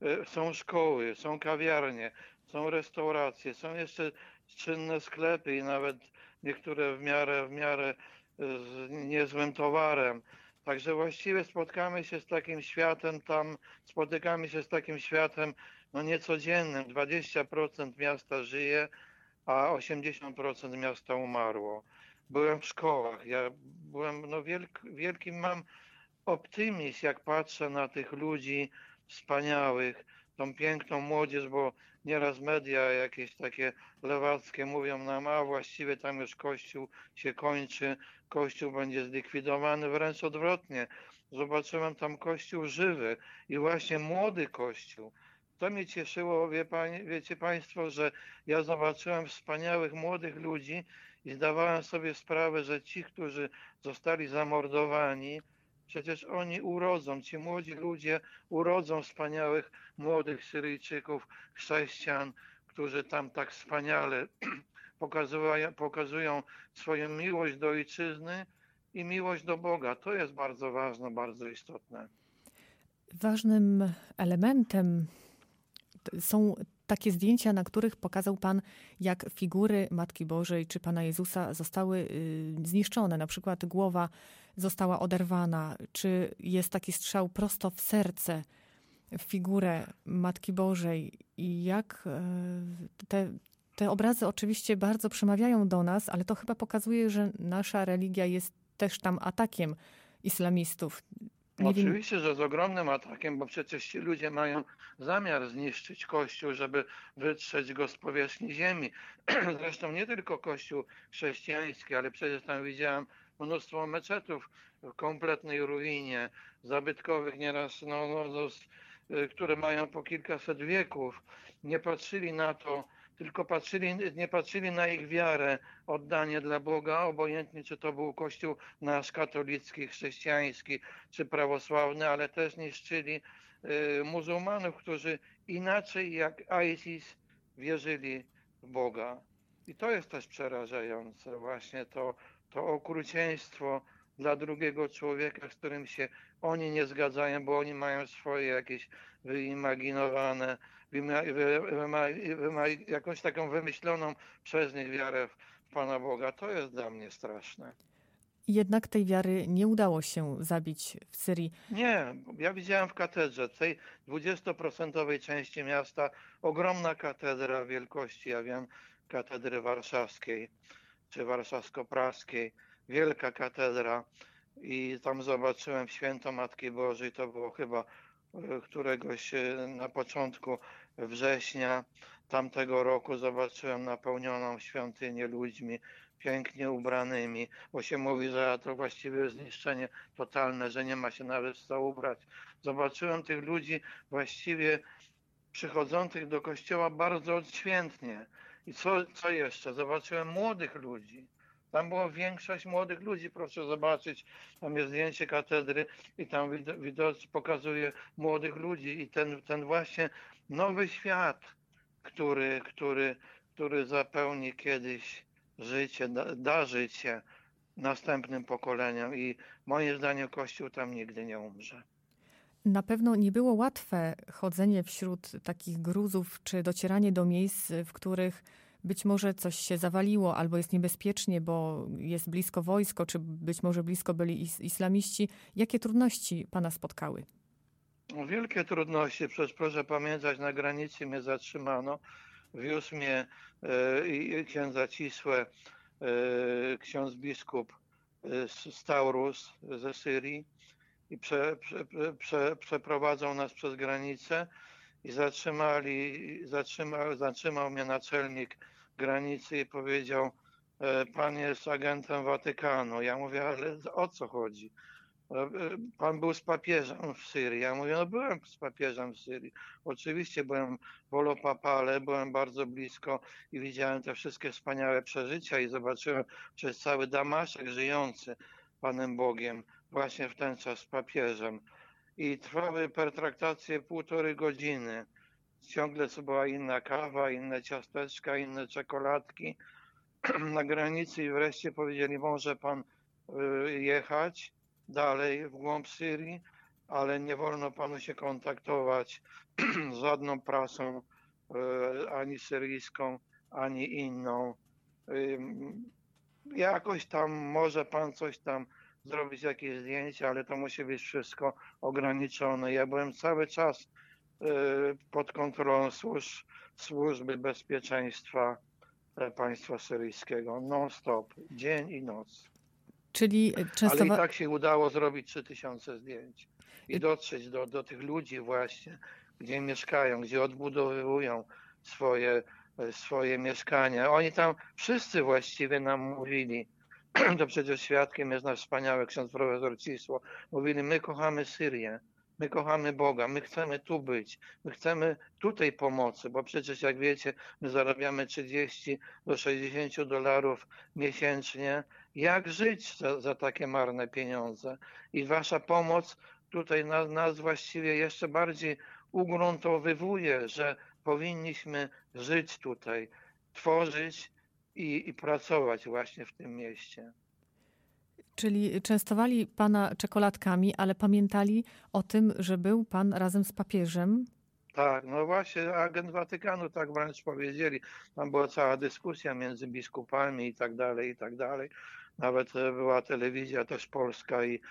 Są szkoły, są kawiarnie, są restauracje, są jeszcze czynne sklepy i nawet niektóre w miarę, w miarę z niezłym towarem. Także właściwie spotkamy się z takim światem tam, spotykamy się z takim światem no niecodziennym. dwadzieścia procent miasta żyje, a osiemdziesiąt procent miasta umarło. Byłem w szkołach, ja byłem, no wielk, wielki mam optymizm, jak patrzę na tych ludzi wspaniałych, tą piękną młodzież, bo nieraz media jakieś takie lewackie mówią nam, a właściwie tam już Kościół się kończy, Kościół będzie zlikwidowany, wręcz odwrotnie. Zobaczyłem tam Kościół żywy i właśnie młody Kościół. To mnie cieszyło, wie pani, wiecie państwo, że ja zobaczyłem wspaniałych młodych ludzi i zdawałem sobie sprawę, że ci, którzy zostali zamordowani, przecież oni urodzą, ci młodzi ludzie urodzą wspaniałych młodych Syryjczyków, chrześcijan, którzy tam tak wspaniale pokazują, pokazują swoją miłość do ojczyzny i miłość do Boga. To jest bardzo ważne, bardzo istotne. Ważnym elementem są takie zdjęcia, na których pokazał pan, jak figury Matki Bożej czy Pana Jezusa zostały zniszczone. Na przykład głowa została oderwana, czy jest taki strzał prosto w serce, w figurę Matki Bożej. I jak te, te obrazy oczywiście bardzo przemawiają do nas, ale to chyba pokazuje, że nasza religia jest też tam atakiem islamistów. Nie Oczywiście, wiem. że z ogromnym atakiem, bo przecież ci ludzie mają zamiar zniszczyć Kościół, żeby wytrzeć go z powierzchni ziemi. Zresztą nie tylko Kościół chrześcijański, ale przecież tam widziałem mnóstwo meczetów w kompletnej ruinie, zabytkowych nieraz, no, no, no, które mają po kilkaset wieków. Nie patrzyli na to, tylko patrzyli, nie patrzyli na ich wiarę, oddanie dla Boga, obojętnie czy to był Kościół nasz katolicki, chrześcijański czy prawosławny, ale też niszczyli y, muzułmanów, którzy inaczej jak ISIS wierzyli w Boga. I to jest też przerażające, właśnie to, to okrucieństwo dla drugiego człowieka, z którym się oni nie zgadzają, bo oni mają swoje jakieś wyimaginowane, wyma, wy, wyma, wyma, jakąś taką wymyśloną przez nich wiarę w Pana Boga. To jest dla mnie straszne. Jednak tej wiary nie udało się zabić w Syrii. Nie, ja widziałem w katedrze, tej dwudziestoprocentowej części miasta, ogromna katedra wielkości, ja wiem, katedry warszawskiej czy warszawsko-praskiej, wielka katedra i tam zobaczyłem święto Matki Bożej, to było chyba któregoś na początku września tamtego roku, zobaczyłem napełnioną świątynię ludźmi pięknie ubranymi, bo się mówi, że to właściwie zniszczenie totalne, że nie ma się nawet co ubrać. Zobaczyłem tych ludzi właściwie przychodzących do kościoła bardzo odświętnie. I co, co jeszcze? Zobaczyłem młodych ludzi. Tam była większość młodych ludzi, proszę zobaczyć, tam jest zdjęcie katedry i tam widok pokazuje młodych ludzi i ten, ten właśnie nowy świat, który, który, który zapełni kiedyś życie, da, da życie następnym pokoleniom i moim zdaniem Kościół tam nigdy nie umrze. Na pewno nie było łatwe chodzenie wśród takich gruzów, czy docieranie do miejsc, w których być może coś się zawaliło, albo jest niebezpiecznie, bo jest blisko wojsko, czy być może blisko byli is- islamiści. Jakie trudności pana spotkały? Wielkie trudności, przecież proszę pamiętać, na granicy mnie zatrzymano, wiózł mnie e, i księdza Cisłę, e, ksiądz biskup e, z Taurus ze Syrii i prze, prze, prze, przeprowadzał nas przez granicę i zatrzymali, zatrzymał, zatrzymał mnie naczelnik granicy i powiedział, e, pan jest agentem Watykanu. Ja mówię, ale o co chodzi? Pan był z papieżem w Syrii. Ja mówię, no byłem z papieżem w Syrii. Oczywiście byłem w Olopapale, byłem bardzo blisko i widziałem te wszystkie wspaniałe przeżycia i zobaczyłem przez cały Damaszek żyjący Panem Bogiem właśnie w ten czas z papieżem. I trwały pertraktacje półtorej godziny. Ciągle co była inna kawa, inne ciasteczka, inne czekoladki na granicy i wreszcie powiedzieli, może pan jechać dalej w głąb Syrii, ale nie wolno panu się kontaktować z żadną prasą, ani syryjską, ani inną. Jakoś tam może pan coś tam zrobić, jakieś zdjęcia, ale to musi być wszystko ograniczone. Ja byłem cały czas pod kontrolą służb, służby bezpieczeństwa państwa syryjskiego, non-stop, dzień i noc. Czyli często... Ale i tak się udało zrobić trzy tysiące zdjęć i dotrzeć do, do tych ludzi właśnie, gdzie mieszkają, gdzie odbudowują swoje, swoje mieszkania. Oni tam wszyscy właściwie nam mówili, to przecież świadkiem jest nasz wspaniały ksiądz profesor Cisło, mówili, my kochamy Syrię, my kochamy Boga, my chcemy tu być, my chcemy tutaj pomocy, bo przecież jak wiecie, my zarabiamy trzydzieści do sześćdziesięciu dolarów miesięcznie. Jak żyć za, za takie marne pieniądze? I wasza pomoc tutaj nas, nas właściwie jeszcze bardziej ugruntowywuje, że powinniśmy żyć tutaj, tworzyć i, i pracować właśnie w tym mieście. Czyli częstowali pana czekoladkami, ale pamiętali o tym, że był pan razem z papieżem? Tak, no właśnie agent Watykanu tak wręcz powiedzieli. Tam była cała dyskusja między biskupami i tak dalej, i tak dalej. Nawet była telewizja też polska i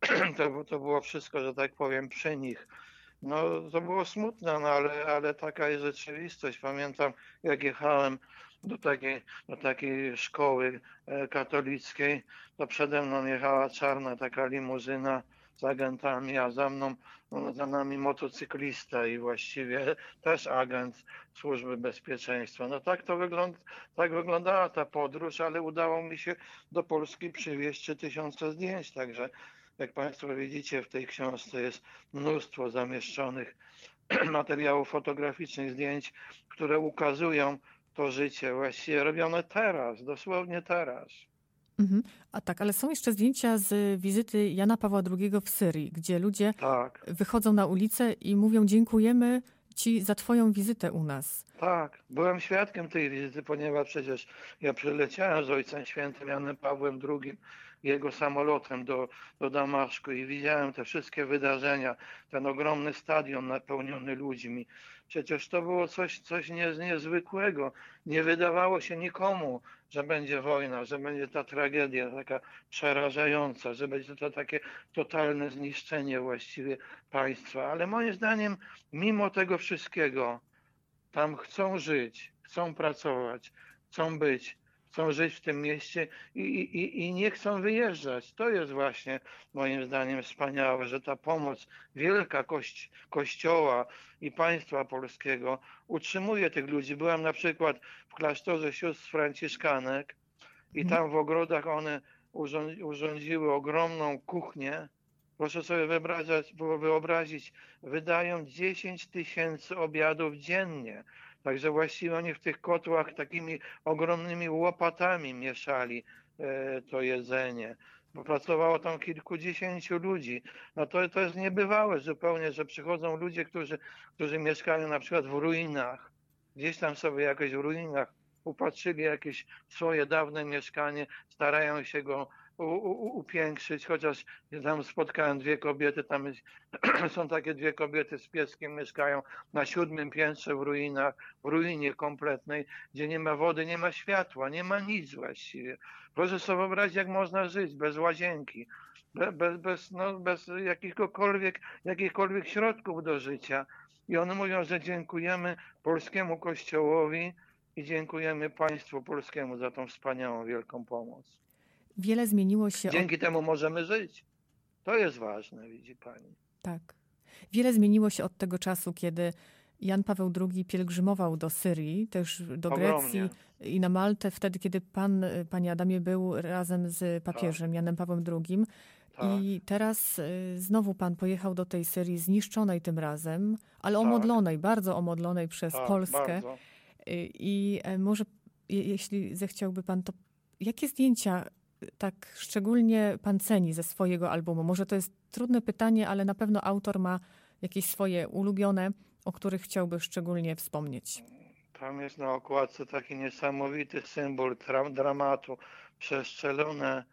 to, to było wszystko, że tak powiem, przy nich. No to było smutne, no ale, ale taka jest rzeczywistość. Pamiętam, jak jechałem do takiej, do takiej szkoły katolickiej, to przede mną jechała czarna taka limuzyna z agentami, a za mną, no, za nami motocyklista i właściwie też agent Służby Bezpieczeństwa. No tak to wygląda, tak wyglądała ta podróż, ale udało mi się do Polski przywieźć trzy tysiące zdjęć, także jak Państwo widzicie, w tej książce jest mnóstwo zamieszczonych materiałów fotograficznych, zdjęć, które ukazują to życie właściwie robione teraz, dosłownie teraz. Mhm. A tak, ale są jeszcze zdjęcia z wizyty Jana Pawła drugiego w Syrii, gdzie ludzie tak. wychodzą na ulicę i mówią, dziękujemy ci za twoją wizytę u nas. Tak, byłem świadkiem tej wizyty, ponieważ przecież ja przyleciałem z Ojcem Świętym Janem Pawłem drugim, jego samolotem do, do Damaszku i widziałem te wszystkie wydarzenia, ten ogromny stadion napełniony ludźmi. Przecież to było coś, coś nie, niezwykłego. Nie wydawało się nikomu, że będzie wojna, że będzie ta tragedia taka przerażająca, że będzie to takie totalne zniszczenie właściwie państwa. Ale moim zdaniem, mimo tego wszystkiego, tam chcą żyć, chcą pracować, chcą być. Chcą żyć w tym mieście i, i, i nie chcą wyjeżdżać. To jest właśnie moim zdaniem wspaniałe, że ta pomoc wielka kości, Kościoła i państwa polskiego utrzymuje tych ludzi. Byłem na przykład w klasztorze sióstr franciszkanek i tam w ogrodach one urządziły ogromną kuchnię. Proszę sobie wyobrazić, wyobrazić wydają dziesięć tysięcy obiadów dziennie. Także właściwie oni w tych kotłach takimi ogromnymi łopatami mieszali e, to jedzenie. Bo pracowało tam kilkudziesięciu ludzi. No to, to jest niebywałe zupełnie, że przychodzą ludzie, którzy, którzy mieszkają na przykład w ruinach. Gdzieś tam sobie jakoś w ruinach upatrzyli jakieś swoje dawne mieszkanie, starają się go u, u, upiększyć, chociaż tam spotkałem dwie kobiety, tam jest, są takie dwie kobiety z pieskiem, mieszkają na siódmym piętrze w ruinach, w ruinie kompletnej, gdzie nie ma wody, nie ma światła, nie ma nic właściwie. Proszę sobie wyobrazić, jak można żyć bez łazienki, bez, bez, bez, no, bez jakichkolwiek, jakichkolwiek środków do życia. I one mówią, że dziękujemy polskiemu Kościołowi i dziękujemy państwu polskiemu za tą wspaniałą, wielką pomoc. Wiele zmieniło się... Dzięki od... temu możemy żyć. To jest ważne, widzi pani. Tak. Wiele zmieniło się od tego czasu, kiedy Jan Paweł drugi pielgrzymował do Syrii, też do Grecji Ogromnie. i na Maltę, wtedy, kiedy pan, panie Adamie, był razem z papieżem Tak. Janem Pawłem drugim. Tak. I teraz y, znowu pan pojechał do tej Syrii, zniszczonej tym razem, ale Tak. omodlonej, bardzo omodlonej przez Tak, Polskę. bardzo. Y, I e, może, je, jeśli zechciałby pan, to jakie zdjęcia y, tak szczególnie pan ceni ze swojego albumu? Może to jest trudne pytanie, ale na pewno autor ma jakieś swoje ulubione, o których chciałby szczególnie wspomnieć. Tam jest na okładce taki niesamowity symbol tra- dramatu. Przeszczelone,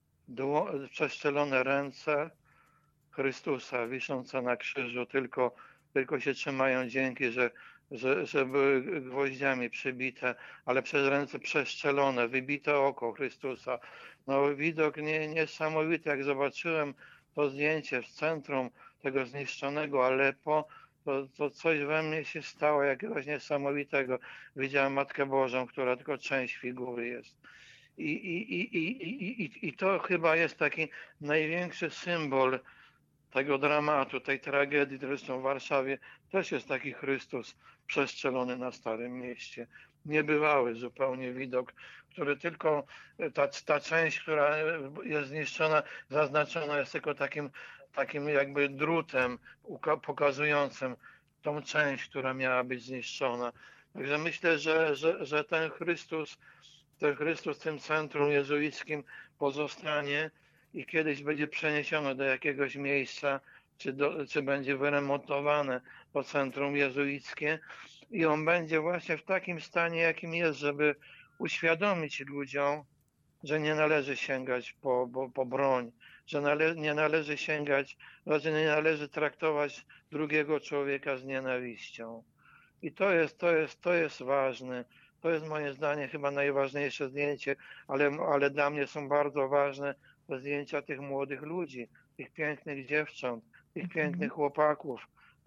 dło- przeszczelone ręce Chrystusa wiszące na krzyżu, tylko, tylko się trzymają dzięki, że, że, że były gwoździami przybite, ale przez ręce przeszczelone, wybite oko Chrystusa. No widok nie, niesamowity, jak zobaczyłem to zdjęcie w centrum tego zniszczonego Aleppo, to, to coś we mnie się stało, jakiegoś niesamowitego. Widziałem Matkę Bożą, która tylko część figury jest. I, i, i, i, i, i to chyba jest taki największy symbol tego dramatu, tej tragedii. Zresztą w Warszawie też jest taki Chrystus przestrzelony na Starym Mieście. Niebywały zupełnie widok, który tylko, ta, ta część, która jest zniszczona, zaznaczona jest tylko takim, takim jakby drutem pokazującym tą część, która miała być zniszczona. Także myślę, że, że, że ten Chrystus, ten Chrystus w tym centrum jezuickim pozostanie i kiedyś będzie przeniesiony do jakiegoś miejsca, czy, do, czy będzie wyremontowane to centrum jezuickie i on będzie właśnie w takim stanie, jakim jest, żeby uświadomić ludziom, że nie należy sięgać po, po, po broń, że nale, nie należy sięgać, że nie należy traktować drugiego człowieka z nienawiścią. I to jest, to jest, to jest ważne. To jest moim zdaniem chyba najważniejsze zdjęcie, ale, ale dla mnie są bardzo ważne te zdjęcia tych młodych ludzi, tych pięknych dziewcząt, tych mhm. pięknych chłopaków.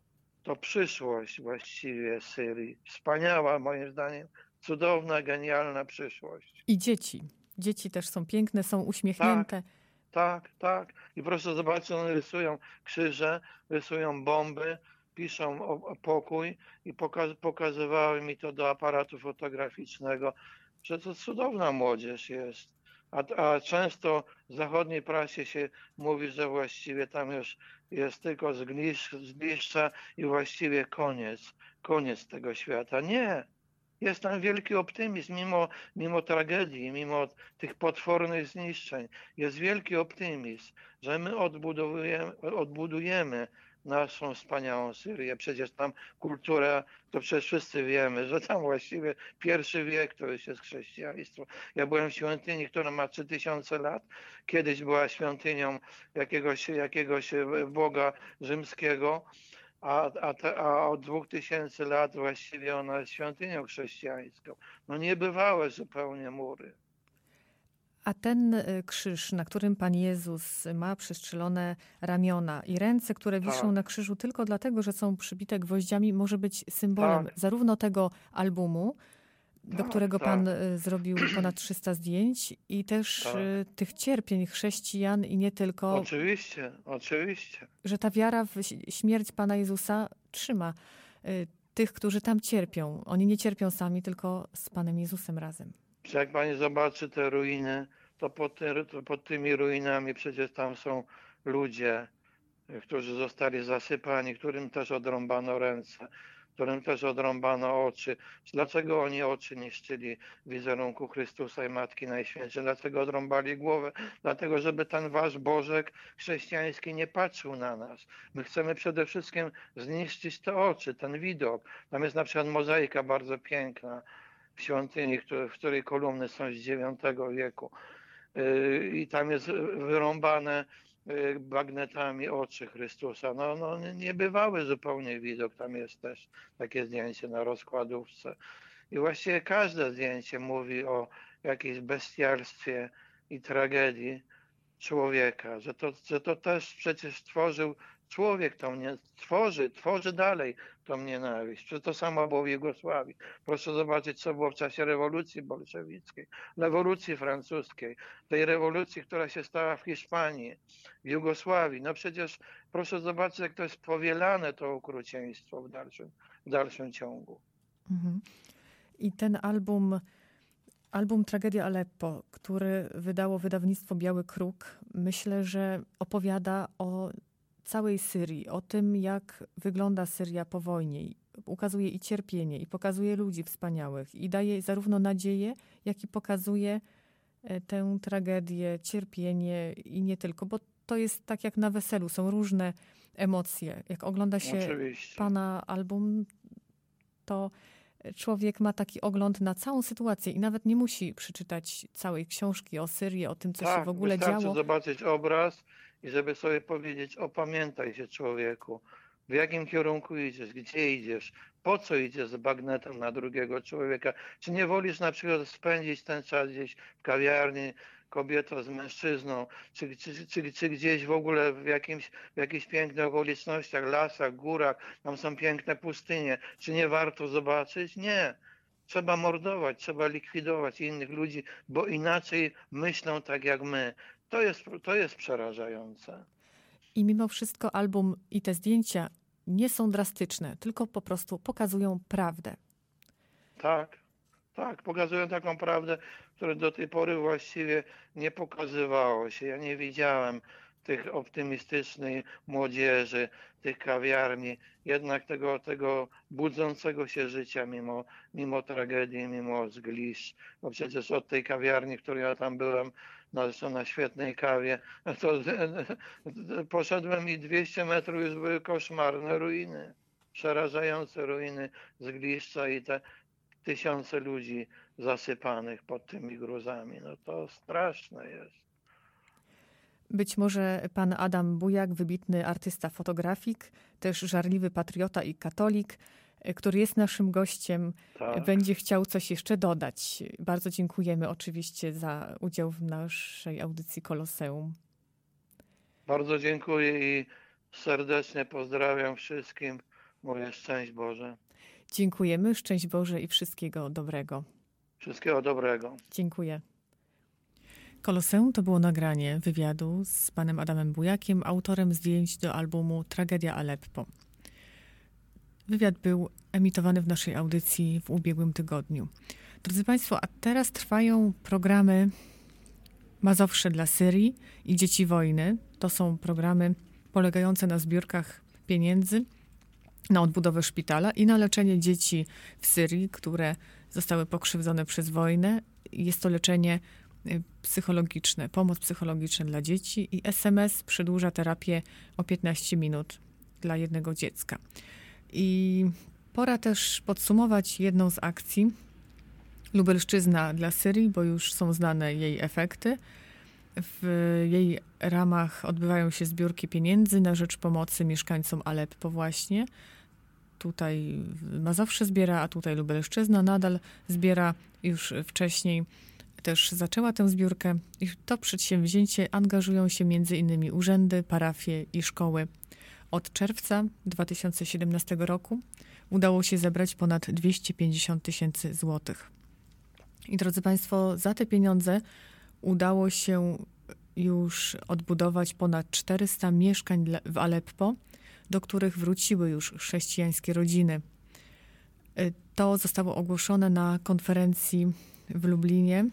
To przyszłość właściwie Syrii. Wspaniała, moim zdaniem, cudowna, genialna przyszłość. I dzieci. Dzieci też są piękne, są uśmiechnięte. Tak, tak, tak. I proszę zobaczyć, one rysują krzyże, rysują bomby, piszą o, o pokój i pokaz, pokazywały mi to do aparatu fotograficznego, że to cudowna młodzież jest. A, a często w zachodniej prasie się mówi, że właściwie tam już jest tylko zgliszcza i właściwie koniec, koniec tego świata. Nie. Jest tam wielki optymizm, mimo, mimo tragedii, mimo tych potwornych zniszczeń. Jest wielki optymizm, że my odbudujemy, odbudujemy naszą wspaniałą Syrię. Przecież tam kultura, to przecież wszyscy wiemy, że tam właściwie pierwszy wiek to już jest chrześcijaństwo. Ja byłem w świątyni, która ma trzy tysiące lat. Kiedyś była świątynią jakiegoś, jakiegoś boga rzymskiego, a, a, te, a od dwóch tysięcy lat właściwie ona jest świątynią chrześcijańską. No niebywałe zupełnie mury. A ten krzyż, na którym Pan Jezus ma przystrzelone ramiona i ręce, które wiszą tak. na krzyżu tylko dlatego, że są przybite gwoździami, może być symbolem tak. zarówno tego albumu, do tak, którego tak. Pan zrobił ponad trzysta zdjęć, i też tak. tych cierpień chrześcijan i nie tylko. Oczywiście, oczywiście. Że ta wiara w śmierć Pana Jezusa trzyma tych, którzy tam cierpią. Oni nie cierpią sami, tylko z Panem Jezusem razem. Jak pani zobaczy te ruiny, to pod, ty, to pod tymi ruinami przecież tam są ludzie, którzy zostali zasypani, którym też odrąbano ręce, którym też odrąbano oczy. Dlaczego oni oczy niszczyli wizerunku Chrystusa i Matki Najświętszej? Dlaczego odrąbali głowę? Dlatego, żeby ten wasz Bożek chrześcijański nie patrzył na nas. My chcemy przede wszystkim zniszczyć te oczy, ten widok. Tam jest na przykład mozaika bardzo piękna w świątyni, w której kolumny są z dziewiątego wieku. y, i tam jest wyrąbane y, bagnetami oczy Chrystusa. No, no niebywały zupełnie widok, tam jest też takie zdjęcie na rozkładówce. I właściwie każde zdjęcie mówi o jakimś bestialstwie i tragedii człowieka, że to, że to też przecież stworzył człowiek, tą nie, tworzy, tworzy dalej tą nienawiść. Przecież to samo było w Jugosławii. Proszę zobaczyć, co było w czasie rewolucji bolszewickiej, rewolucji francuskiej, tej rewolucji, która się stała w Hiszpanii, w Jugosławii. No przecież proszę zobaczyć, jak to jest powielane, to okrucieństwo w dalszym, w dalszym ciągu. Mhm. I ten album, album Tragedia Aleppo, który wydało wydawnictwo Biały Kruk, myślę, że opowiada o całej Syrii, o tym, jak wygląda Syria po wojnie. Ukazuje i cierpienie, i pokazuje ludzi wspaniałych, i daje zarówno nadzieję, jak i pokazuje tę tragedię, cierpienie i nie tylko, bo to jest tak jak na weselu, są różne emocje. Jak ogląda się Oczywiście. pana album, to człowiek ma taki ogląd na całą sytuację i nawet nie musi przeczytać całej książki o Syrii, o tym, co tak, się w ogóle wystarczy działo. zobaczyć obraz i żeby sobie powiedzieć, opamiętaj się człowieku, w jakim kierunku idziesz, gdzie idziesz, po co idziesz z bagnetem na drugiego człowieka. Czy nie wolisz na przykład spędzić ten czas gdzieś w kawiarni, kobieto z mężczyzną, czy, czy, czy, czy gdzieś w ogóle w, jakimś, w jakichś pięknych okolicznościach, lasach, górach, tam są piękne pustynie. Czy nie warto zobaczyć? Nie. Trzeba mordować, trzeba likwidować innych ludzi, bo inaczej myślą tak jak my. To jest, to jest przerażające. I mimo wszystko album i te zdjęcia nie są drastyczne, tylko po prostu pokazują prawdę. Tak, tak, pokazują taką prawdę, której do tej pory właściwie nie pokazywało się. Ja nie widziałem tych optymistycznej młodzieży, tych kawiarni, jednak tego, tego budzącego się życia mimo, mimo tragedii, mimo zgliszcz. Bo przecież od tej kawiarni, w której ja tam byłem, na, zresztą na świetnej kawie, to poszedłem i dwieście metrów już były koszmarne ruiny, przerażające ruiny zgliszcza i te tysiące ludzi zasypanych pod tymi gruzami. No to straszne jest. Być może pan Adam Bujak, wybitny artysta, fotografik, też żarliwy patriota i katolik, który jest naszym gościem, Tak. będzie chciał coś jeszcze dodać. Bardzo dziękujemy oczywiście za udział w naszej audycji Koloseum. Bardzo dziękuję i serdecznie pozdrawiam wszystkim. Mówię szczęść Boże. Dziękujemy, szczęść Boże i wszystkiego dobrego. Wszystkiego dobrego. Dziękuję. Koloseum to było nagranie wywiadu z panem Adamem Bujakiem, autorem zdjęć do albumu Tragedia Aleppo. Wywiad był emitowany w naszej audycji w ubiegłym tygodniu. Drodzy Państwo, a teraz trwają programy Mazowsze dla Syrii i Dzieci Wojny. To są programy polegające na zbiórkach pieniędzy na odbudowę szpitala i na leczenie dzieci w Syrii, które zostały pokrzywdzone przez wojnę. Jest to leczenie psychologiczne, pomoc psychologiczna dla dzieci i S M S przedłuża terapię o piętnaście minut dla jednego dziecka. I pora też podsumować jedną z akcji Lubelszczyzna dla Syrii, bo już są znane jej efekty. W jej ramach odbywają się zbiórki pieniędzy na rzecz pomocy mieszkańcom Aleppo właśnie. Tutaj Mazowsze zbiera, a tutaj Lubelszczyzna nadal zbiera. Już wcześniej też zaczęła tę zbiórkę i w to przedsięwzięcie angażują się między innymi urzędy, parafie i szkoły. Od czerwca dwa tysiące siedemnastego roku udało się zebrać ponad dwieście pięćdziesiąt tysięcy złotych. I drodzy Państwo, za te pieniądze udało się już odbudować ponad czterysta mieszkań w Aleppo, do których wróciły już chrześcijańskie rodziny. To zostało ogłoszone na konferencji w Lublinie,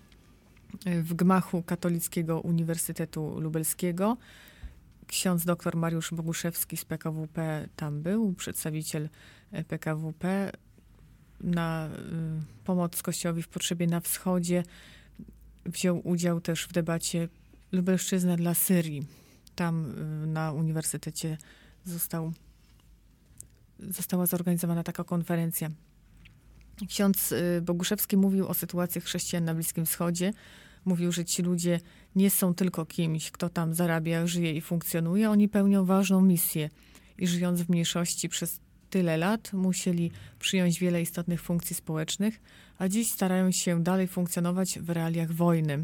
w gmachu Katolickiego Uniwersytetu Lubelskiego. Ksiądz dr Mariusz Boguszewski z P K W P tam był, przedstawiciel P K W P na y, pomoc Kościołowi w potrzebie na wschodzie. Wziął udział też w debacie Lubelszczyzna dla Syrii. Tam y, na uniwersytecie został, została zorganizowana taka konferencja. Ksiądz y, Boguszewski mówił o sytuacji chrześcijan na Bliskim Wschodzie. Mówił, że ci ludzie nie są tylko kimś, kto tam zarabia, żyje i funkcjonuje. Oni pełnią ważną misję i żyjąc w mniejszości przez tyle lat musieli przyjąć wiele istotnych funkcji społecznych, a dziś starają się dalej funkcjonować w realiach wojny.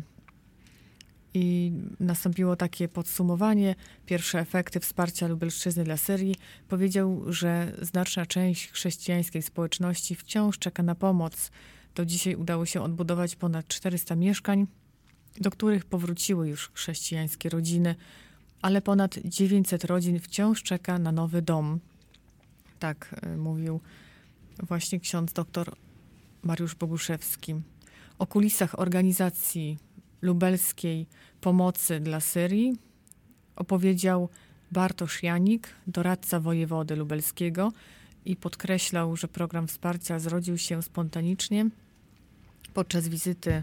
I nastąpiło takie podsumowanie, pierwsze efekty wsparcia Lubelszczyzny dla Syrii. Powiedział, że znaczna część chrześcijańskiej społeczności wciąż czeka na pomoc. Do dzisiaj udało się odbudować ponad czterysta mieszkań, do których powróciły już chrześcijańskie rodziny, ale ponad dziewięćset rodzin wciąż czeka na nowy dom. Tak y, mówił właśnie ksiądz doktor Mariusz Boguszewski. O kulisach organizacji lubelskiej pomocy dla Syrii opowiedział Bartosz Janik, doradca wojewody lubelskiego, i podkreślał, że program wsparcia zrodził się spontanicznie podczas wizyty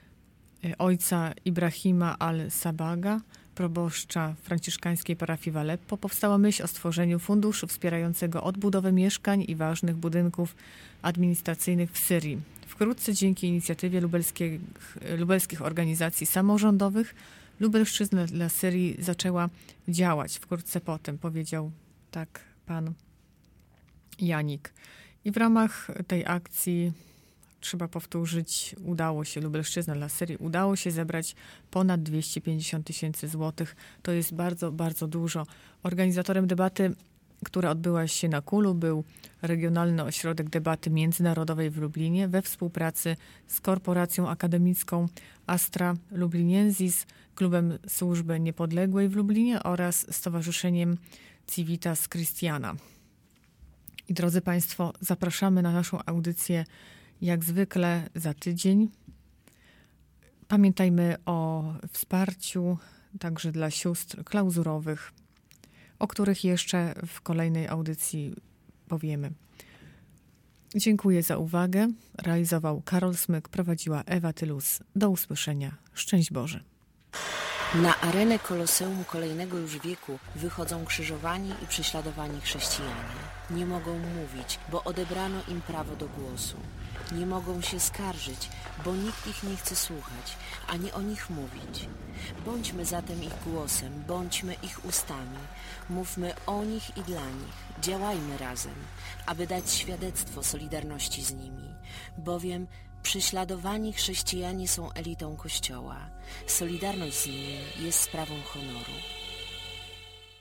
ojca Ibrahima al-Sabaga, proboszcza franciszkańskiej parafii w Aleppo. Powstała myśl o stworzeniu funduszu wspierającego odbudowę mieszkań i ważnych budynków administracyjnych w Syrii. Wkrótce dzięki inicjatywie lubelskich, lubelskich organizacji samorządowych Lubelszczyzna dla Syrii zaczęła działać. Wkrótce potem, powiedział tak pan Janik. I w ramach tej akcji, trzeba powtórzyć, udało się, Lubelszczyzna dla Syrii, udało się zebrać ponad dwieście pięćdziesiąt tysięcy złotych. To jest bardzo, bardzo dużo. Organizatorem debaty, która odbyła się na Kulu, był Regionalny Ośrodek Debaty Międzynarodowej w Lublinie we współpracy z Korporacją Akademicką Astra Lubliniensis, Klubem Służby Niepodległej w Lublinie oraz Stowarzyszeniem Civitas Christiana. I drodzy Państwo, zapraszamy na naszą audycję jak zwykle za tydzień. Pamiętajmy o wsparciu także dla sióstr klauzurowych, o których jeszcze w kolejnej audycji powiemy. Dziękuję za uwagę. Realizował Karol Smyk, prowadziła Ewa Tylus. Do usłyszenia. Szczęść Boże. Na arenę Koloseum kolejnego już wieku wychodzą krzyżowani i prześladowani chrześcijanie. Nie mogą mówić, bo odebrano im prawo do głosu. Nie mogą się skarżyć, bo nikt ich nie chce słuchać, ani o nich mówić. Bądźmy zatem ich głosem, bądźmy ich ustami. Mówmy o nich i dla nich. Działajmy razem, aby dać świadectwo solidarności z nimi. Bowiem prześladowani chrześcijanie są elitą Kościoła. Solidarność z nimi jest sprawą honoru.